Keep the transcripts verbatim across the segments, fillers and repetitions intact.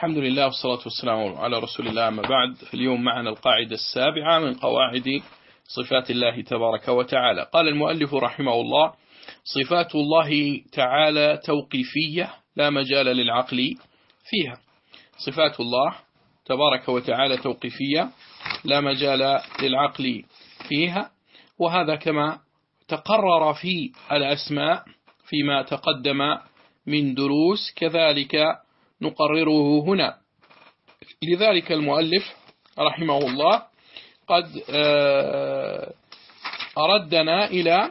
الحمد لله والصلاة والسلام على رسول الله. أما بعد، اليوم معنا القاعدة السابعة من قواعد صفات الله تبارك وتعالى. قال المؤلف رحمه الله: صفات الله تعالى توقيفية لا مجال للعقل فيها. صفات الله تبارك وتعالى توقيفية لا مجال للعقل فيها، وهذا كما تقرر في الأسماء فيما تقدم من دروس كذلك نقرره هنا. لذلك المؤلف رحمه الله قد أردنا إلى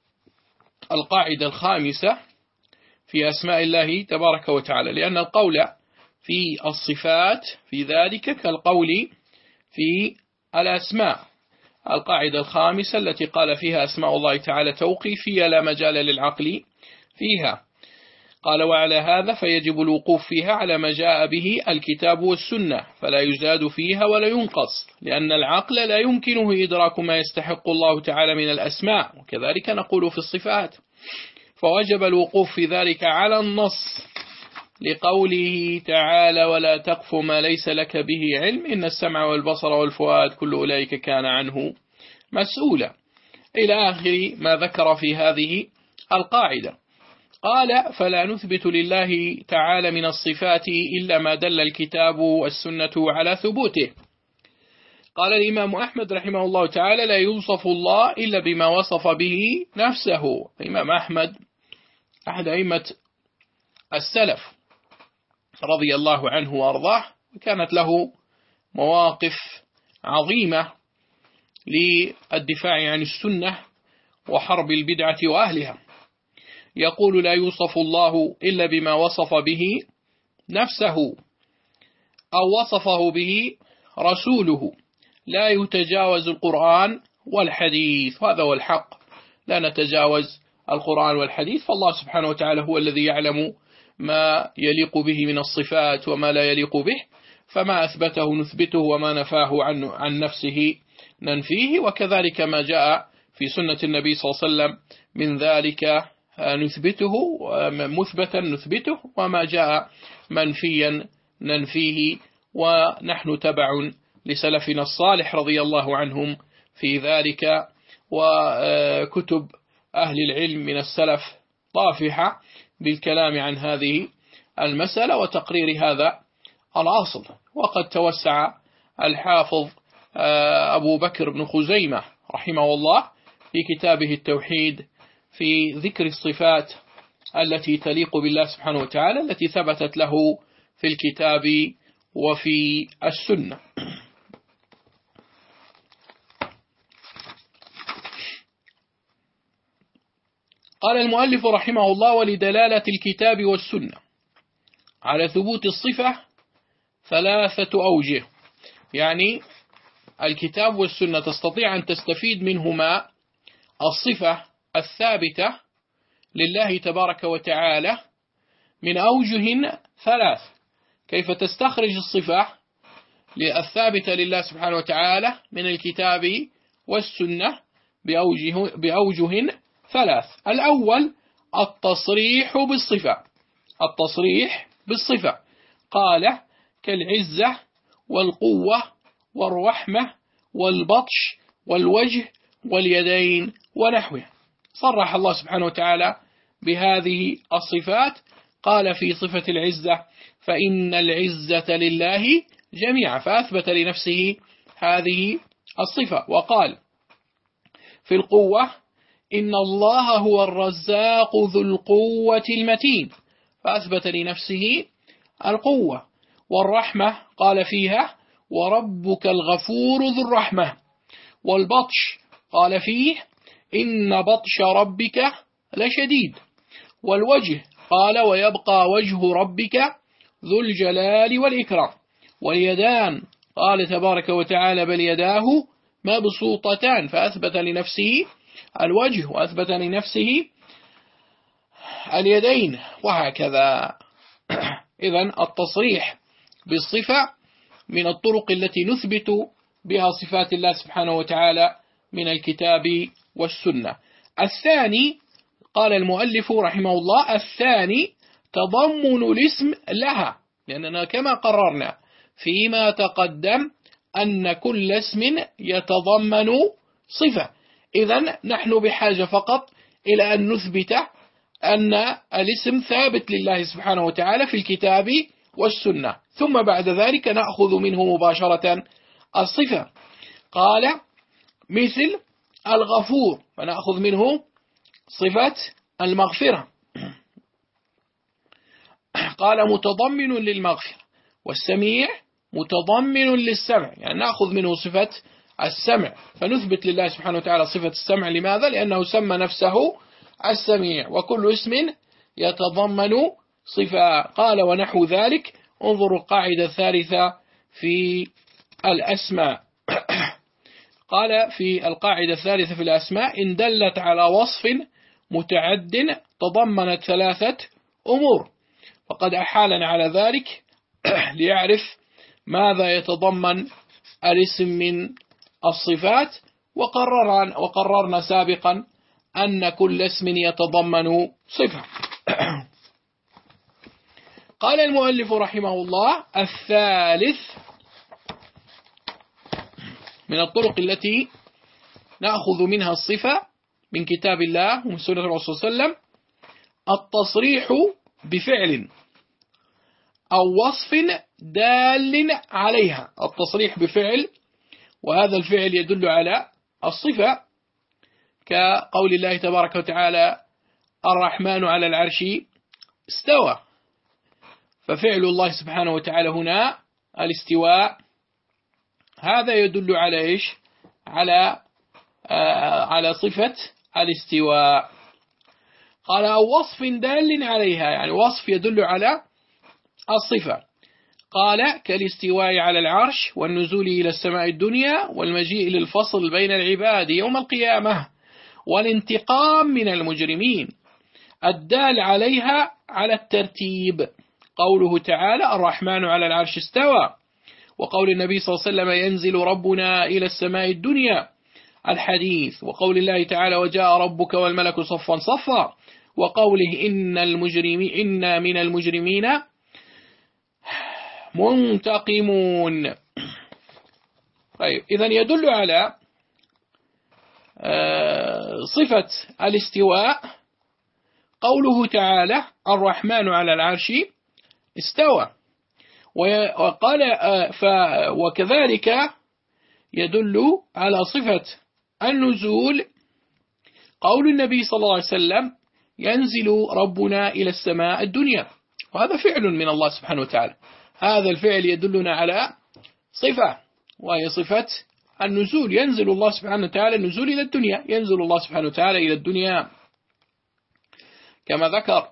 القاعدة الخامسة في أسماء الله تبارك وتعالى، لأن القول في الصفات في ذلك كالقول في الأسماء. القاعدة الخامسة التي قال فيها أسماء الله تعالى توقيفية لا مجال للعقل فيها. قال: وعلى هذا فيجب الوقوف فيها على ما جاء به الكتاب والسنة، فلا يزاد فيها ولا ينقص، لأن العقل لا يمكنه إدراك ما يستحق الله تعالى من الأسماء، وكذلك نقول في الصفات. فوجب الوقوف في ذلك على النص، لقوله تعالى: ولا تقف ما ليس لك به علم إن السمع والبصر والفؤاد كل أولئك كان عنه مسؤولا، إلى آخر ما ذكر في هذه القاعدة. قال: فلا نثبت لله تعالى من الصفات إلا ما دل الكتاب والسنة على ثبوته. قال الإمام أحمد رحمه الله تعالى: لا يوصف الله إلا بما وصف به نفسه. الإمام أحمد أحد أئمة السلف رضي الله عنه وأرضاه، كانت له مواقف عظيمة للدفاع عن السنة وحرب البدعة وأهلها. يقول: لا يوصف الله إلا بما وصف به نفسه أو وصفه به رسوله، لا يتجاوز القرآن والحديث. هذا هو الحق، لا نتجاوز القرآن والحديث، فالله سبحانه وتعالى هو الذي يعلم ما يليق به من الصفات وما لا يليق به، فما أثبته نثبته وما نفاه عن, عن نفسه ننفيه، وكذلك ما جاء في سنة النبي صلى الله عليه وسلم من ذلك نثبته مثبتا نثبته، وما جاء منفيا ننفيه. ونحن تبع لسلفنا الصالح رضي الله عنهم في ذلك، وكتب أهل العلم من السلف طافحة بالكلام عن هذه المسألة وتقرير هذا الأصل. وقد توسع الحافظ أبو بكر بن خزيمة رحمه الله في كتابه التوحيد في ذكر الصفات التي تليق بالله سبحانه وتعالى التي ثبتت له في الكتاب وفي السنة. قال المؤلف رحمه الله: ولدلالة الكتاب والسنة على ثبوت الصفة ثلاثة أوجه. يعني الكتاب والسنة تستطيع أن تستفيد منهما الصفة الثابتة لله تبارك وتعالى من أوجه ثلاث. كيف تستخرج الصفة الثابتة لله سبحانه وتعالى من الكتاب والسنة؟ بأوجه, بأوجه ثلاث. الأول التصريح بالصفة. التصريح بالصفة قال: كالعزة والقوة والرحمة والبطش والوجه واليدين ونحوه. صرح الله سبحانه وتعالى بهذه الصفات. قال في صفة العزة: فإن العزة لله جميعا، فأثبت لنفسه هذه الصفة. وقال في القوة: إن الله هو الرزاق ذو القوة المتين، فأثبت لنفسه القوة. والرحمة قال فيها: وربك الغفور ذو الرحمة. والبطش قال فيه: إن بطش ربك لشديد. والوجه قال: ويبقى وجه ربك ذو الجلال والإكرام. واليدان قال تبارك وتعالى: بل يداه مبسوطتان، فأثبت لنفسه الوجه وأثبت لنفسه اليدين، وهكذا. إذن التصريح بالصفة من الطرق التي نثبت بها صفات الله سبحانه وتعالى من الكتاب والسنة. الثاني قال المؤلف رحمه الله: الثاني تضمن الاسم لها. لأننا كما قررنا فيما تقدم أن كل اسم يتضمن صفة. إذن نحن بحاجة فقط إلى أن نثبت أن الاسم ثابت لله سبحانه وتعالى في الكتاب والسنة، ثم بعد ذلك نأخذ منه مباشرة الصفة. قال مثل الغفور، فنأخذ منه صفة المغفرة. قال متضمن للمغفرة، والسميع متضمن للسمع، يعني نأخذ منه صفة السمع، فنثبت لله سبحانه وتعالى صفة السمع. لماذا؟ لأنه سمى نفسه السميع، وكل اسم يتضمن صفة. قال ونحو ذلك. انظروا القاعدة الثالثة في الأسماء. قال في القاعدة الثالثة في الأسماء: إن دلت على وصف متعد تضمنت ثلاثة أمور. فقد أحالنا على ذلك ليعرف ماذا يتضمن الاسم من الصفات، وقررنا, وقررنا سابقا أن كل اسم يتضمن صفة. قال المؤلف رحمه الله: الثالث من الطرق التي نأخذ منها الصفة من كتاب الله ومن سنة الرسول صلى الله عليه وسلم التصريح بفعل أو وصف دال عليها. التصريح بفعل، وهذا الفعل يدل على الصفة، كقول الله تبارك وتعالى: الرحمن على العرش استوى. ففعل الله سبحانه وتعالى هنا الاستواء، هذا يدل على إيش؟ على آه على صفة الاستواء. قال أو وصف دال عليها، يعني وصف يدل على الصفة. قال كالاستواء على العرش، والنزول إلى السماء الدنيا، والمجيء للفصل بين العباد يوم القيامة، والانتقام من المجرمين، الدال عليها على الترتيب. قوله تعالى: الرحمن على العرش استوى، وقول النبي صلى الله عليه وسلم: ينزل ربنا إلى السماء الدنيا، الحديث. وقول الله تعالى: وجاء ربك والملك صفا صفا، وقوله: إن المجرمين إن من المجرمين منتقمون. طيب، إذن يدل على صفة الاستواء قوله تعالى: الرحمن على العرش استوى. وقال وكذلك يدل على صفة النزول قول النبي صلى الله عليه وسلم: ينزل ربنا إلى السماء الدنيا، وهذا فعل من الله سبحانه وتعالى. هذا الفعل يدلنا على صفة، وهي صفة النزول. ينزل الله سبحانه وتعالى النزول إلى الدنيا، ينزل الله سبحانه وتعالى إلى الدنيا كما ذكر.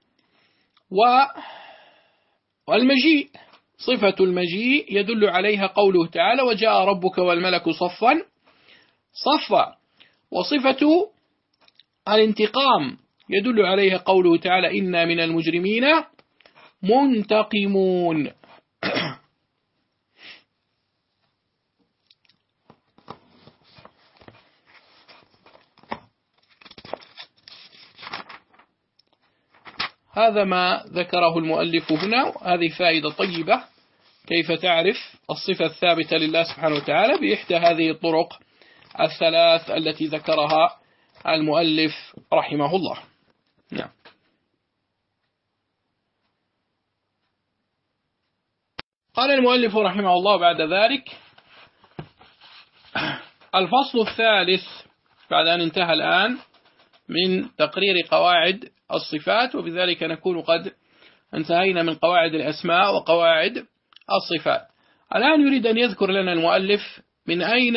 والمجيء، صفة المجيء يدل عليها قوله تعالى: وجاء ربك والملك صفا صفا. وصفة الانتقام يدل عليها قوله تعالى: إنا من المجرمين منتقمون. هذا ما ذكره المؤلف هنا. هذه فائدة طيبة، كيف تعرف الصفة الثابتة لله سبحانه وتعالى بإحدى هذه الطرق الثلاث التي ذكرها المؤلف رحمه الله. نعم. قال المؤلف رحمه الله بعد ذلك: الفصل الثالث، بعد أن انتهى الآن من تقرير قواعد الصفات، وبذلك نكون قد انتهينا من قواعد الأسماء وقواعد الصفات. الآن يريد أن يذكر لنا المؤلف من أين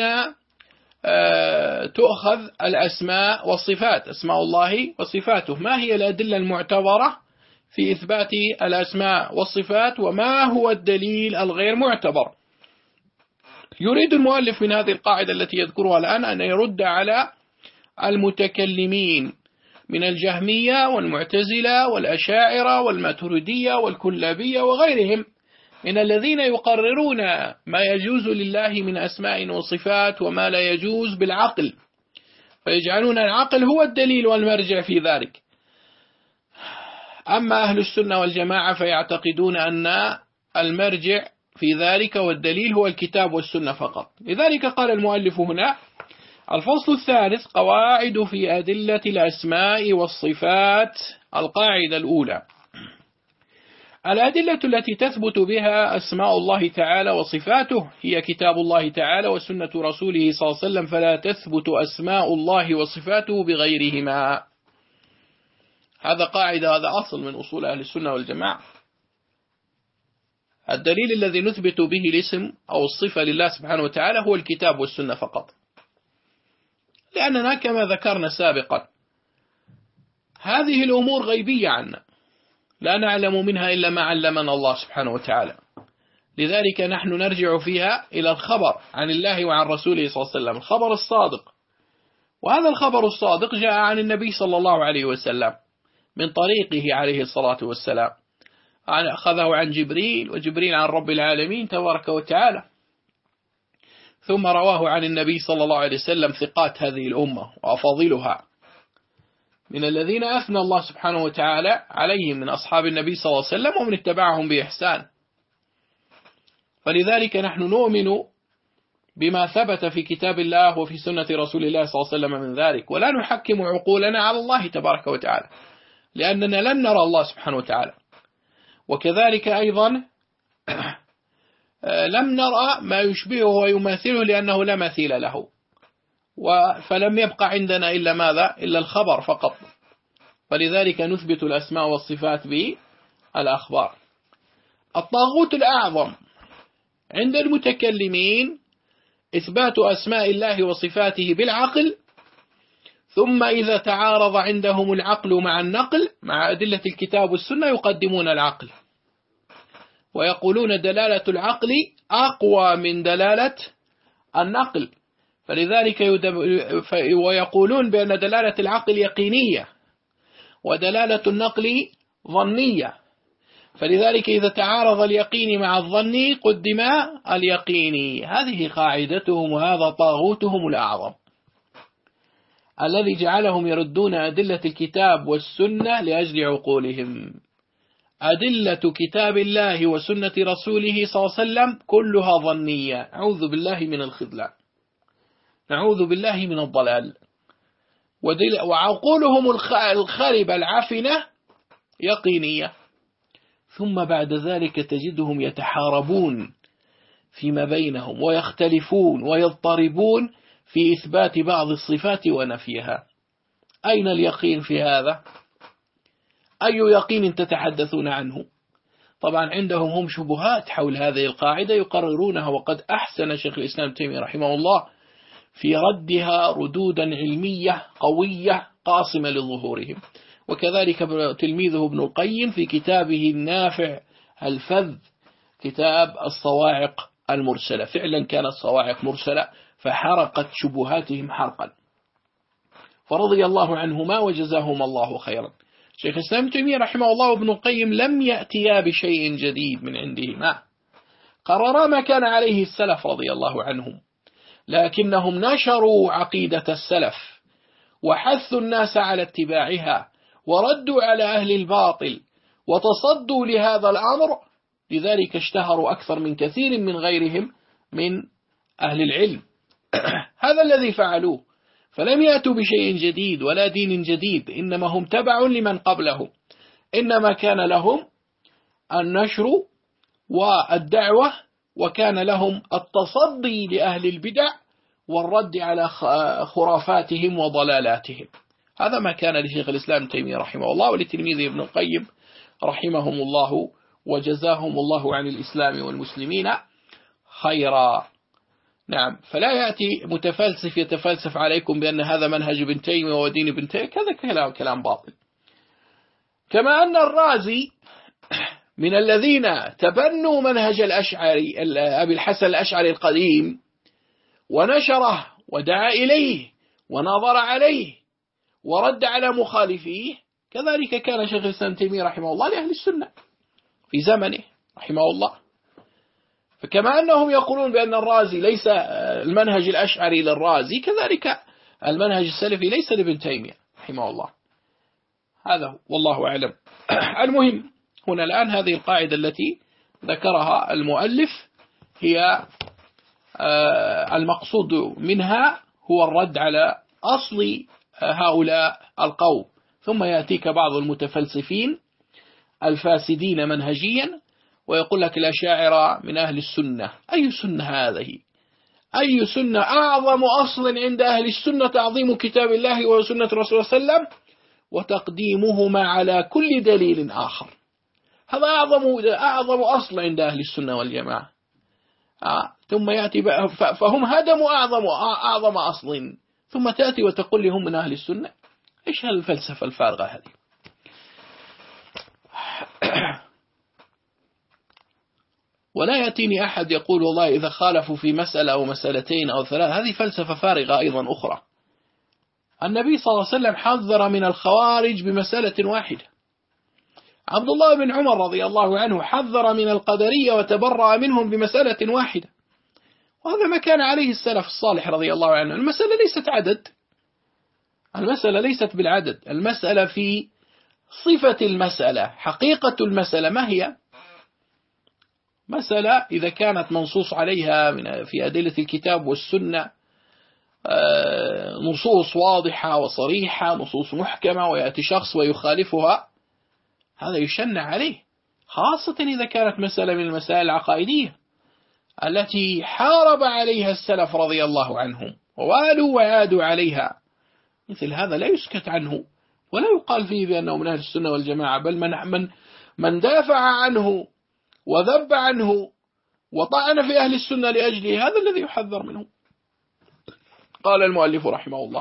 تؤخذ الأسماء والصفات، أسماء الله وصفاته، ما هي الأدلة المعتبرة في إثبات الأسماء والصفات، وما هو الدليل الغير معتبر. يريد المؤلف من هذه القاعدة التي يذكرها الآن أن يرد على المتكلمين من الجهمية والمعتزلة والأشاعرة والماتريدية والكلابية وغيرهم من الذين يقررون ما يجوز لله من أسماء وصفات وما لا يجوز بالعقل، فيجعلون العقل هو الدليل والمرجع في ذلك. أما أهل السنة والجماعة فيعتقدون أن المرجع في ذلك والدليل هو الكتاب والسنة فقط. لذلك قال المؤلف هنا: الفصل الثالث: قواعد في أدلة الأسماء والصفات. القاعدة الأولى: الأدلة التي تثبت بها أسماء الله تعالى وصفاته هي كتاب الله تعالى وسنة رسوله صلى الله عليه وسلم، فلا تثبت أسماء الله وصفاته بغيرهما. هذا قاعدة، هذا أصل من أصول أهل السنة والجماعة. الدليل الذي نثبت به الاسم أو الصفة لله سبحانه وتعالى هو الكتاب والسنة فقط، لأننا كما ذكرنا سابقا هذه الأمور غيبية عنا، لا نعلم منها إلا ما علمنا الله سبحانه وتعالى. لذلك نحن نرجع فيها إلى الخبر عن الله وعن رسوله صلى الله عليه وسلم، الخبر الصادق. وهذا الخبر الصادق جاء عن النبي صلى الله عليه وسلم من طريقه عليه الصلاة والسلام، أخذه عن جبريل، وجبريل عن رب العالمين تبارك وتعالى، ثم رواه عن النبي صلى الله عليه وسلم ثقات هذه الأمة وأفاضلها من الذين أثنى الله سبحانه وتعالى عليهم من أصحاب النبي صلى الله عليه وسلم ومن اتبعهم بإحسان. فلذلك نحن نؤمن بما ثبت في كتاب الله وفي سنة رسول الله صلى الله عليه وسلم من ذلك، ولا نحكم عقولنا على الله تبارك وتعالى، لأننا لن نرى الله سبحانه وتعالى. وكذلك أيضا لم نرى ما يشبهه ويماثله لأنه لا مثيل له، فلم يبقى عندنا إلا ماذا؟ إلا الخبر فقط. فلذلك نثبت الأسماء والصفات بالأخبار. الطاغوت الأعظم عند المتكلمين إثبات أسماء الله وصفاته بالعقل، ثم إذا تعارض عندهم العقل مع النقل مع أدلة الكتاب والسنة يقدمون العقل، ويقولون دلالة العقل أقوى من دلالة النقل. فلذلك ويقولون بأن دلالة العقل يقينية ودلالة النقل ظنية، فلذلك إذا تعارض اليقين مع الظني قدم اليقيني. هذه قاعدتهم، وهذا طاغوتهم الأعظم الذي جعلهم يردون أدلة الكتاب والسنة لأجل عقولهم. أدلة كتاب الله وسنة رسوله صلى الله عليه وسلم كلها ظنية، أعوذ بالله من الخذلان، نعوذ بالله من الضلال. وعقولهم الخربة العفنة يقينية. ثم بعد ذلك تجدهم يتحاربون فيما بينهم ويختلفون ويضطربون في إثبات بعض الصفات ونفيها. أين اليقين في هذا؟ أي يقين تتحدثون عنه؟ طبعا عندهم هم شبهات حول هذه القاعدة يقررونها، وقد أحسن شيخ الإسلام ابن تيمية رحمه الله في ردها ردودا علمية قوية قاصمة لظهورهم. وكذلك تلميذه ابن القيم في كتابه النافع الفذ، كتاب الصواعق المرسلة. فعلا كانت صواعق مرسلة فحرقت شبهاتهم حرقا، فرضي الله عنهما وجزاهما الله خيرا. شيخ الإسلام ابن تيمية رحمه الله وابن القيم لم يأتيا بشيء جديد من عندهما، قررا ما كان عليه السلف رضي الله عنهم، لكنهم نشروا عقيدة السلف وحثوا الناس على اتباعها وردوا على أهل الباطل وتصدوا لهذا الأمر، لذلك اشتهروا أكثر من كثير من غيرهم من أهل العلم. هذا الذي فعلوه، فلم يأتوا بشيء جديد ولا دين جديد، إنما هم تبع لمن قبلهم، إنما كان لهم النشر والدعوة، وكان لهم التصدي لأهل البدع والرد على خرافاتهم وضلالاتهم. هذا ما كان لشيخ الإسلام ابن تيمية رحمه الله ولتلميذه ابن القيم رحمهم الله وجزاهم الله عن الإسلام والمسلمين خيرا. نعم، فلا يأتي متفلسف يتفلسف عليكم بأن هذا منهج ابن تيمية ودين ابن تيمية، كذا كلام كلام باطل. كما أن الرازي من الذين تبنوا منهج الأشعري أبي الحسن الأشعري القديم ونشره ودعا إليه ونظر عليه ورد على مخالفيه، كذلك كان شيخ الإسلام ابن تيمية رحمه الله لأهل السنة في زمنه رحمه الله. فكما أنهم يقولون بأن الرازي ليس المنهج الأشعري للرازي، كذلك المنهج السلفي ليس لابن تيمية رحمه الله. هذا والله أعلم. المهم هنا الآن هذه القاعدة التي ذكرها المؤلف هي المقصود منها هو الرد على أصل هؤلاء القوم، ثم يأتيك بعض المتفلسفين الفاسدين منهجيا ويقول لك الأشاعرة من أهل السنة. أي سنة هذه؟ أي سنة؟ أعظم أصل عند أهل السنة تعظيم كتاب الله وسنة رسوله صلى الله عليه وسلم وتقديمهما على كل دليل آخر. هذا أعظم أعظم أصل عند أهل السنة والجماعة. آه. ثم يأتي فهم هدموا أعظم أعظم أصل، ثم تأتي وتقول لهم من أهل السنة. إيش هالفلسفة الفارغة هذه؟ ولا يأتيني أحد يقول والله إذا خالفوا في مسألة أو مسألتين أو ثلاث، هذه فلسفة فارغة أيضا أخرى. النبي صلى الله عليه وسلم حذر من الخوارج بمسألة واحدة. عبد الله بن عمر رضي الله عنه حذر من القدرية وتبرأ منهم بمسألة واحدة، وهذا ما كان عليه السلف الصالح رضي الله عنه. المسألة ليست عدد، المسألة ليست بالعدد، المسألة في صفة المسألة، حقيقة المسألة ما هي؟ مسألة إذا كانت منصوص عليها من في أدلة الكتاب والسنة نصوص واضحة وصريحة، نصوص محكمة، ويأتي شخص ويخالفها، هذا يشنع عليه، خاصة إذا كانت مسألة من المسائل العقائدية التي حارب عليها السلف رضي الله عنهم ووالوا وعادوا عليها. مثل هذا لا يسكت عنه ولا يقال فيه بأنه من أهل السنة والجماعة، بل من من من دافع عنه وذب عنه وطعن في أهل السنة لأجله، هذا الذي يحذر منه. قال المؤلف رحمه الله: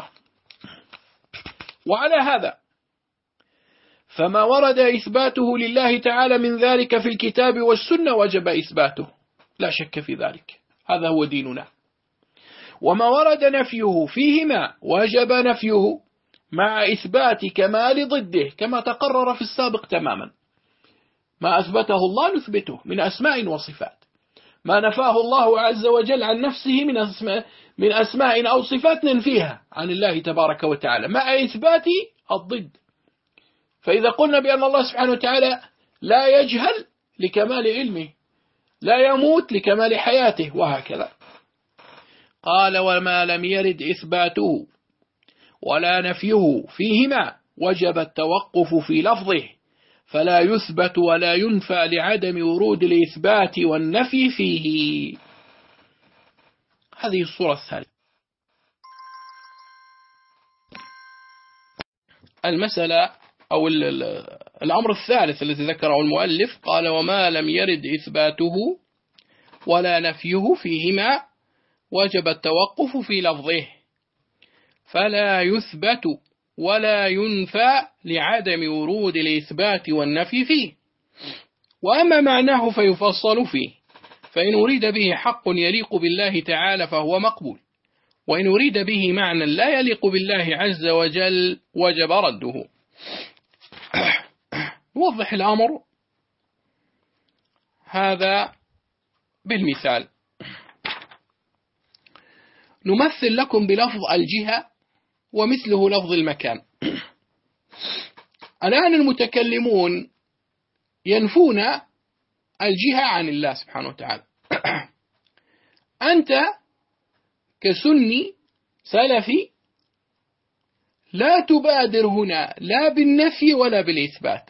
وعلى هذا فما ورد إثباته لله تعالى من ذلك في الكتاب والسنة وجب إثباته، لا شك في ذلك، هذا هو ديننا. وما ورد نفيه فيهما وجب نفيه مع إثبات كمال ضده كما تقرر في السابق تماما. ما أثبته الله نثبته من أسماء وصفات، ما نفاه الله عز وجل عن نفسه من أسماء, من أسماء أو صفات ننفيها عن الله تبارك وتعالى مع إثبات الضد. فإذا قلنا بأن الله سبحانه وتعالى لا يجهل لكمال علمه، لا يموت لكمال حياته، وهكذا. قال: وما لم يرد إثباته ولا نفيه فيهما وجب التوقف في لفظه، فلا يثبت ولا ينفى لعدم ورود الإثبات والنفي فيه. هذه الصورة الثالثة. المسألة أو الأمر الثالث الذي ذكره المؤلف، قال: وما لم يرد إثباته ولا نفيه فيهما وجب التوقف في لفظه، فلا يثبت ولا ينفى لعدم ورود الإثبات والنفي فيه. وأما معناه فيفصل فيه، فإن أريد به حق يليق بالله تعالى فهو مقبول، وإن أريد به معنى لا يليق بالله عز وجل وجب رده. نوضح الأمر هذا بالمثال. نمثل لكم بلفظ الجهة ومثله لفظ المكان. الآن المتكلمون ينفون الجهة عن الله سبحانه وتعالى. أنت كسني سلفي لا تبادر هنا لا بالنفي ولا بالإثبات.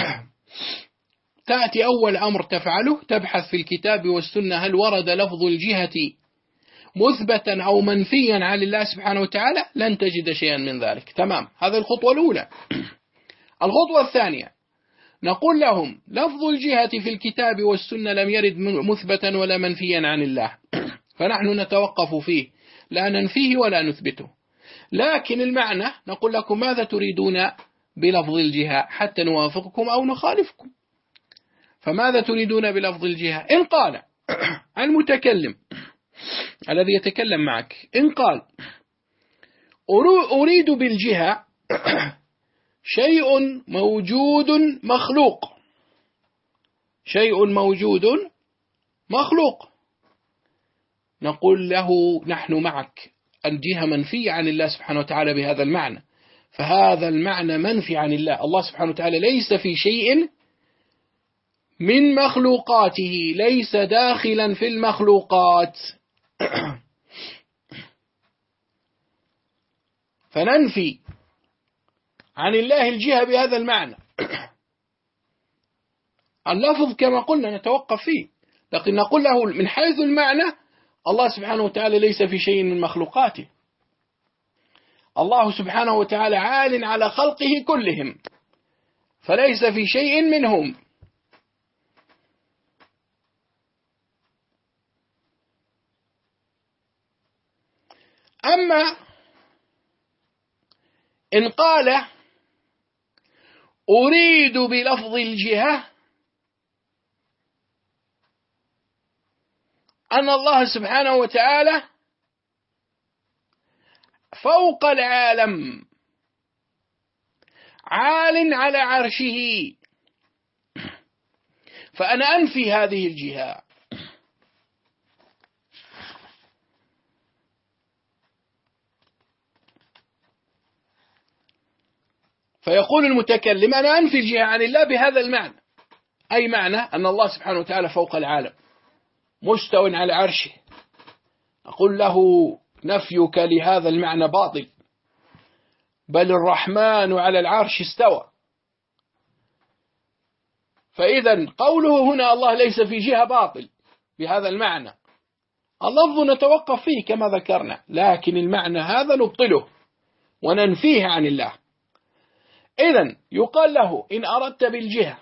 تأتي أول أمر تفعله تبحث في الكتاب والسنة هل ورد لفظ الجهة مثبتا أو منفيا عن الله سبحانه وتعالى، لن تجد شيئا من ذلك. تمام، هذه الخطوة الأولى. الخطوة الثانية نقول لهم لفظ الجهة في الكتاب والسنة لم يرد مثبتا ولا منفيا عن الله، فنحن نتوقف فيه لا ننفيه ولا نثبته. لكن المعنى نقول لكم ماذا تريدون بلفظ الجهة حتى نوافقكم أو نخالفكم. فماذا تريدون بلفظ الجهة؟ إن قال المتكلم الذي يتكلم معك، إن قال أريد بالجهة شيء موجود مخلوق، شيء موجود مخلوق، نقول له نحن معك، الجهة منفية عن الله سبحانه وتعالى بهذا المعنى، فهذا المعنى منفي عن الله. الله سبحانه وتعالى ليس في شيء من مخلوقاته ليس داخلا في المخلوقات. فننفي عن الله الجهة بهذا المعنى. اللفظ كما قلنا نتوقف فيه، لكن نقول له من حيث المعنى الله سبحانه وتعالى ليس في شيء من مخلوقاته. الله سبحانه وتعالى عال على خلقه كلهم، فليس في شيء منهم. أما إن قال أريد بلفظ الجهة أن الله سبحانه وتعالى فوق العالم عال على عرشه، فأنا أنفي هذه الجهة. فيقول المتكلم أنا أنفي الجهة عن الله بهذا المعنى، أي معنى أن الله سبحانه وتعالى فوق العالم مستو على عرشه. أقول له نفيك لهذا المعنى باطل، بل الرحمن على العرش استوى. فإذا قوله هنا الله ليس في جهة باطل بهذا المعنى. اللفظ نتوقف فيه كما ذكرنا، لكن المعنى هذا نبطله وننفيه عن الله. إذن يقال له إن أردت بالجهة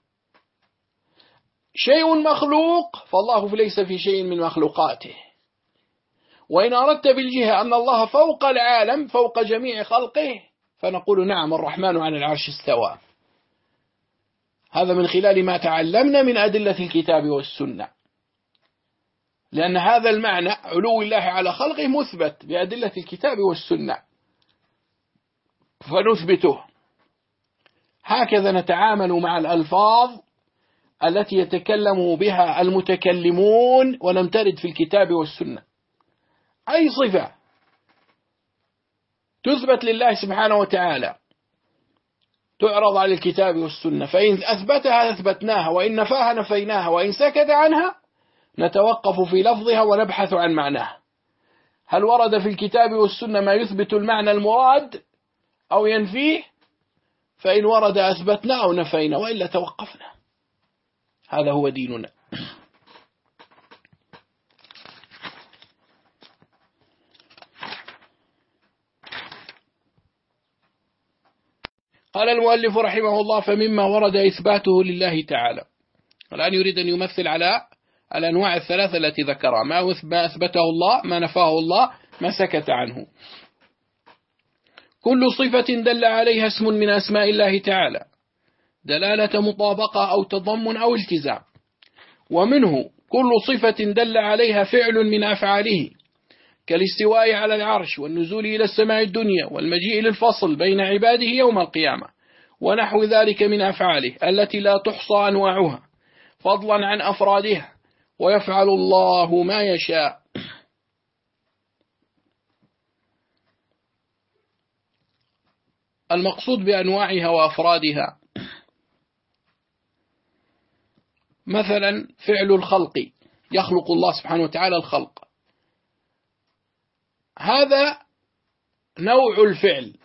شيء مخلوق فالله ليس في شيء من مخلوقاته، وإن أردت بالجهة أن الله فوق العالم فوق جميع خلقه فنقول نعم الرحمن على العرش استوى. هذا من خلال ما تعلمنا من أدلة الكتاب والسنة، لأن هذا المعنى علو الله على خلقه مثبت بأدلة الكتاب والسنة فنثبته. هكذا نتعامل مع الألفاظ التي يتكلم بها المتكلمون ولم ترد في الكتاب والسنة. أي صفة تثبت لله سبحانه وتعالى تعرض على الكتاب والسنة، فإن أثبتها أثبتناها، وإن نفاها نفيناها، وإن سكت عنها نتوقف في لفظها ونبحث عن معناها. هل ورد في الكتاب والسنة ما يثبت المعنى المراد أو ينفيه؟ فإن ورد أثبتنا أو نفينا، وإلا توقفنا. هذا هو ديننا. قال المؤلف رحمه الله فمما ورد إثباته لله تعالى. الآن يريد أن يمثل على الأنواع الثلاثة التي ذكرها، ما أثبته الله، ما نفاه الله، ما سكت عنه. كل صفة دل عليها اسم من أسماء الله تعالى دلالة مطابقة أو تضمن أو التزام، ومنه كل صفة دل عليها فعل من أفعاله كالاستواء على العرش والنزول إلى السماء الدنيا والمجيء للفصل بين عباده يوم القيامة ونحو ذلك من أفعاله التي لا تحصى أنواعها فضلا عن أفرادها، ويفعل الله ما يشاء. المقصود بأنواعها وأفرادها مثلا فعل الخلق، يخلق الله سبحانه وتعالى الخلق، هذا نوع الفعل،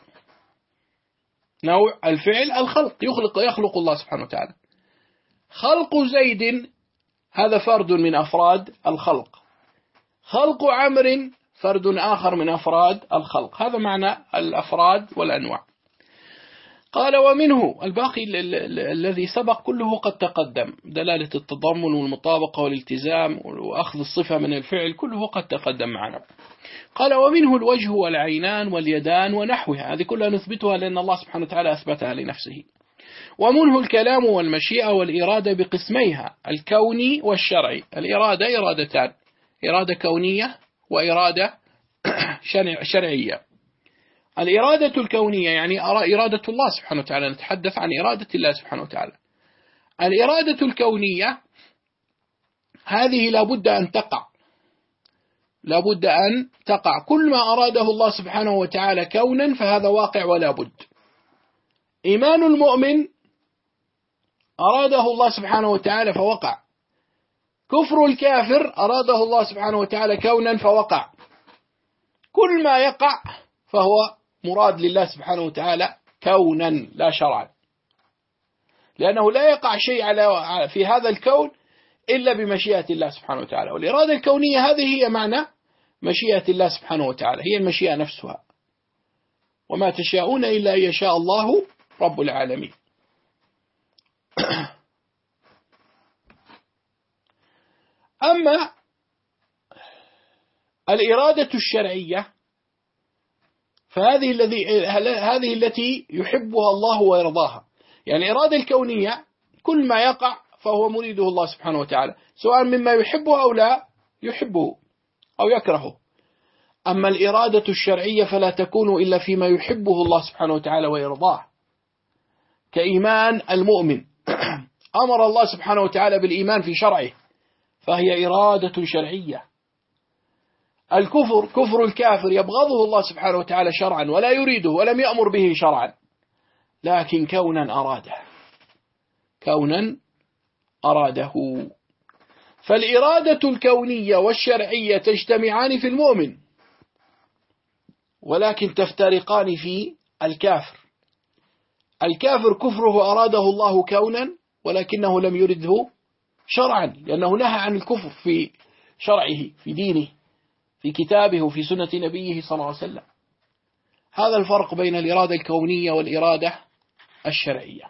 نوع الفعل الخلق، يخلق يخلق الله سبحانه وتعالى. خلق زيد هذا فرد من أفراد الخلق، خلق عمر فرد آخر من أفراد الخلق، هذا معنى الأفراد والأنواع. قال ومنه الباقي الذي سبق كله قد تقدم، دلالة التضمن والمطابقة والالتزام وأخذ الصفة من الفعل كله قد تقدم معنا. قال ومنه الوجه والعينان واليدان ونحوها، هذه كلها نثبتها لأن الله سبحانه وتعالى أثبتها لنفسه. ومنه الكلام والمشيئة والإرادة بقسميها الكوني والشرعي. الإرادة إرادتان، إرادة كونية وإرادة شرعية. الإرادة الكونية يعني إرادة الله سبحانه وتعالى، نتحدث عن إرادة الله سبحانه وتعالى. الإرادة الكونية هذه لابد أن تقع، لابد أن تقع، كل ما أراده الله سبحانه وتعالى كونا فهذا واقع ولا بد. إيمان المؤمن أراده الله سبحانه وتعالى فوقع. كفر الكافر أراده الله سبحانه وتعالى كونا فوقع. كل ما يقع فهو مراد لله سبحانه وتعالى كونا لا شرعا، لأنه لا يقع شيء على في هذا الكون إلا بمشيئة الله سبحانه وتعالى. والإرادة الكونية هذه هي معنى مشيئة الله سبحانه وتعالى، هي المشيئة نفسها. وما تشاءون إلا أن يشاء الله رب العالمين. أما الإرادة الشرعية فهذه الذي هذه التي يحبها الله ويرضاها. يعني الإرادة الكونية كل ما يقع فهو مريده الله سبحانه وتعالى، سواء مما يحبه أو لا يحبه أو يكرهه. أما الإرادة الشرعية فلا تكون إلا فيما يحبه الله سبحانه وتعالى ويرضاه، كإيمان المؤمن. أمر الله سبحانه وتعالى بالإيمان في شرعه فهي إرادة شرعية. الكفر كفر الكافر يبغضه الله سبحانه وتعالى شرعا ولا يريده ولم يأمر به شرعا، لكن كونا أراده كونا أراده. فالإرادة الكونية والشرعية تجتمعان في المؤمن، ولكن تفترقان في الكافر. الكافر كفره أراده الله كونا ولكنه لم يرده شرعا، لأنه نهى عن الكفر في شرعه في دينه في كتابه وفي سنة نبيه صلى الله عليه وسلم. هذا الفرق بين الإرادة الكونية والإرادة الشرعية.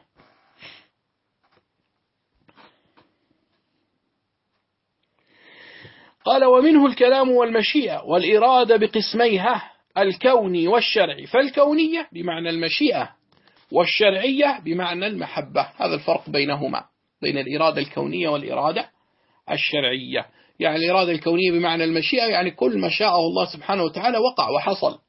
قال ومنه الكلام والمشيئة والإرادة بقسميها الكوني والشرعي، فالكونية بمعنى المشيئة والشرعية بمعنى المحبة. هذا الفرق بينهما، بين الإرادة الكونية والإرادة الشرعية. يعني الإرادة الكونية بمعنى المشيئة، يعني كل ما شاءه الله سبحانه وتعالى وقع وحصل،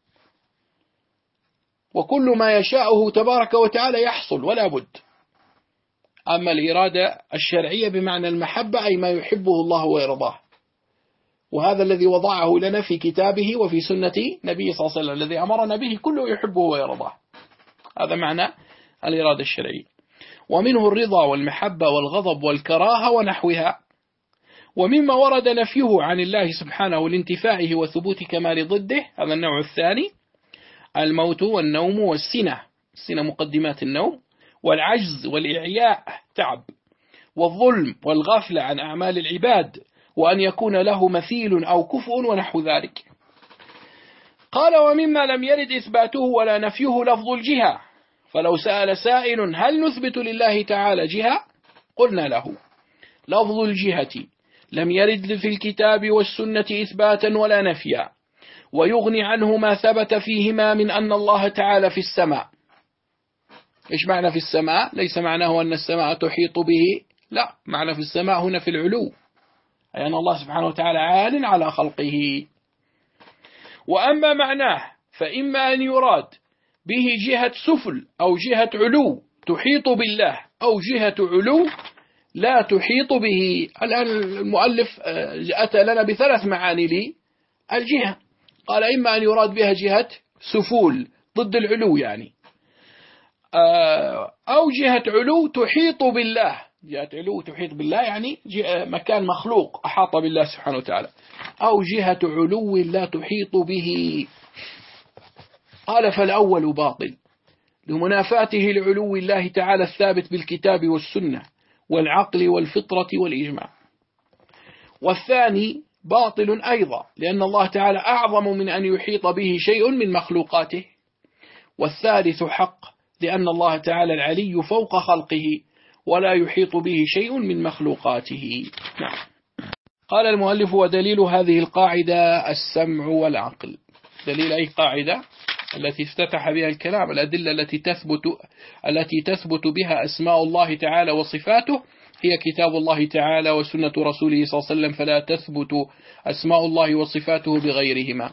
وكل ما يشاءه تبارك وتعالى يحصل ولا بد. أما الإرادة الشرعية بمعنى المحبة أي ما يحبه الله ويرضاه، وهذا الذي وضعه لنا في كتابه وفي سنة نبيه صلى الله عليه وسلم الذي أمرنا به كله يحبه ويرضاه. هذا معنى الإرادة الشرعية. ومنه الرضا والمحبة والغضب والكراهة ونحوها. ومما ورد نفيه عن الله سبحانه لانتفائه وثبوت كمال ضده، هذا النوع الثاني، الموت والنوم والسنة، السنة مقدمات النوم، والعجز والإعياء تعب، والظلم والغفلة عن أعمال العباد، وأن يكون له مثيل أو كفء ونحو ذلك. قال ومما لم يرد إثباته ولا نفيه لفظ الجهة، فلو سأل سائل هل نثبت لله تعالى جهة قلنا له لفظ الجهة لم يرد في الكتاب والسنة إثباتا ولا نفيا، ويغني عنه ما ثبت فيهما من أن الله تعالى في السماء. إيش معنى في السماء؟ ليس معناه أن السماء تحيط به، لا، معنى في السماء هنا في العلو، أي أن الله سبحانه وتعالى عال على خلقه. وأما معناه فإما أن يراد به جهة سفل أو جهة علو تحيط بالله، أو جهة علو لا تحيط به. الآن المؤلف أتى لنا بثلاث معاني للجهة. قال إما أن يراد بها جهة سفول ضد العلو يعني، أو جهة علو تحيط بالله، جهة علو تحيط بالله يعني مكان مخلوق أحاط بالله سبحانه وتعالى، أو جهة علو لا تحيط به. قال فالأول باطل لمنافاته لعلو الله تعالى الثابت بالكتاب والسنة والعقل والفطرة والإجماع. والثاني باطل أيضا لأن الله تعالى أعظم من أن يحيط به شيء من مخلوقاته. والثالث حق لأن الله تعالى العلي فوق خلقه ولا يحيط به شيء من مخلوقاته. نعم. قال المؤلف ودليل هذه القاعدة السمع والعقل. دليل أي قاعدة؟ التي افتتح بها الكلام، الأدلة التي تثبت التي تثبت بها أسماء الله تعالى وصفاته هي كتاب الله تعالى وسنة رسوله صلى الله عليه وسلم، فلا تثبت أسماء الله وصفاته بغيرهما.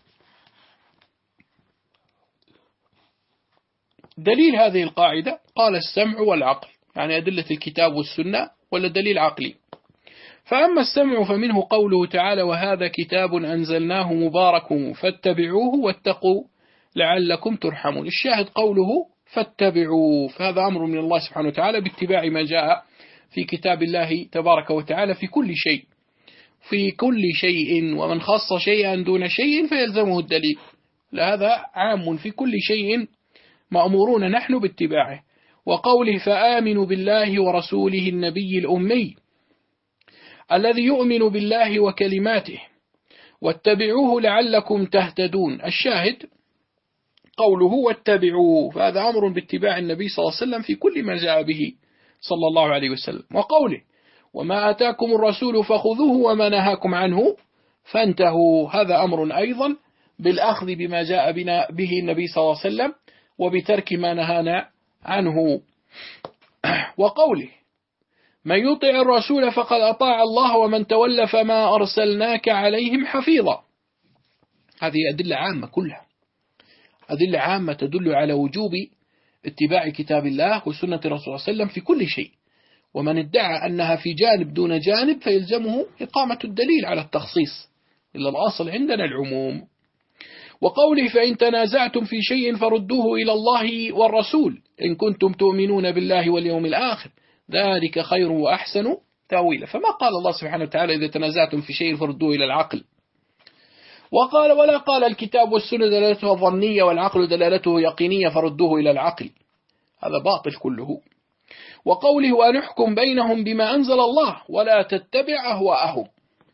دليل هذه القاعدة قال السمع والعقل، يعني أدلة الكتاب والسنة ولا دليل عقلي. فأما السمع فمنه قوله تعالى وهذا كتاب أنزلناه مبارك فاتبعوه واتقوا لعلكم ترحمون. الشاهد قوله فاتبعوا. فهذا أمر من الله سبحانه وتعالى باتباع ما جاء في كتاب الله تبارك وتعالى في كل شيء في كل شيء، ومن خص شيئا دون شيء فيلزمه الدليل. هذا عام في كل شيء مأمورون نحن باتباعه. وقوله فآمنوا بالله ورسوله النبي الأمي الذي يؤمن بالله وكلماته واتبعوه لعلكم تهتدون. الشاهد قوله واتبعوه، فهذا أمر باتباع النبي صلى الله عليه وسلم في كل ما جاء به صلى الله عليه وسلم. وقوله وما آتاكم الرسول فخذوه وما نهاكم عنه فانتهوا، هذا أمر أيضا بالأخذ بما جاء بنا به النبي صلى الله عليه وسلم وبترك ما نهانا عنه. وقوله من يطع الرسول فقد أطاع الله ومن تولى فما أرسلناك عليهم حفيظا. هذه أدلة عامة كلها، أدلة عامة تدل على وجوب اتباع كتاب الله وسنة الرسول صلى الله عليه وسلم في كل شيء، ومن ادعى أنها في جانب دون جانب فيلزمه إقامة الدليل على التخصيص، إلا الأصل عندنا العموم. وقوله فإن تنازعتم في شيء فردوه إلى الله والرسول إن كنتم تؤمنون بالله واليوم الآخر ذلك خير وأحسن تأويلا. فما قال الله سبحانه وتعالى إذا تنازعتم في شيء فردوه إلى العقل، وقال ولا قال الكتاب والسنة دلالته ظنية والعقل دلالته يقينية فردوه إلى العقل، هذا باطل كله. وقوله وأن احكم بينهم بما أنزل الله ولا تتبع أهواءهم.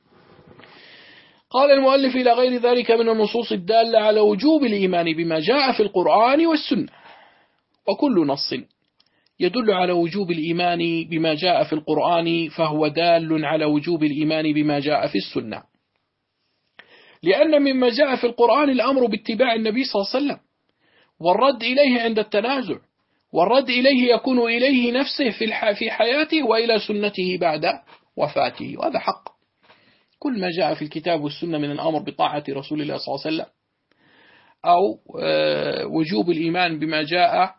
قال المؤلف إلى غير ذلك من النصوص الدالة على وجوب الإيمان بما جاء في القرآن والسنة، وكل نص يدل على وجوب الإيمان بما جاء في القرآن فهو دال على وجوب الإيمان بما جاء في السنة، لأن مما جاء في القرآن الأمر باتباع النبي صلى الله عليه وسلم والرد إليه عند التنازع، والرد إليه يكون إليه نفسه في في حياته وإلى سنته بعد وفاته، وهذا حق. كل ما جاء في الكتاب والسنة من الأمر بطاعة رسول الله صلى الله عليه وسلم أو وجوب الإيمان بما جاء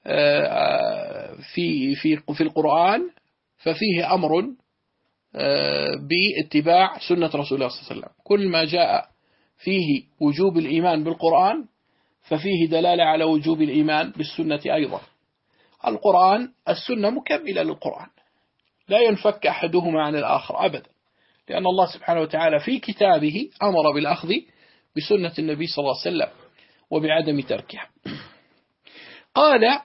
في في في القرآن ففيه أمر باتباع سنة رسول الله صلى الله عليه وسلم. كل ما جاء فيه وجوب الإيمان بالقرآن ففيه دلالة على وجوب الإيمان بالسنة أيضا. القرآن السنة مكملة للقرآن، لا ينفك أحدهما عن الآخر أبدا، لأن الله سبحانه وتعالى في كتابه أمر بالأخذ بسنة النبي صلى الله عليه وسلم وبعدم تركها. قال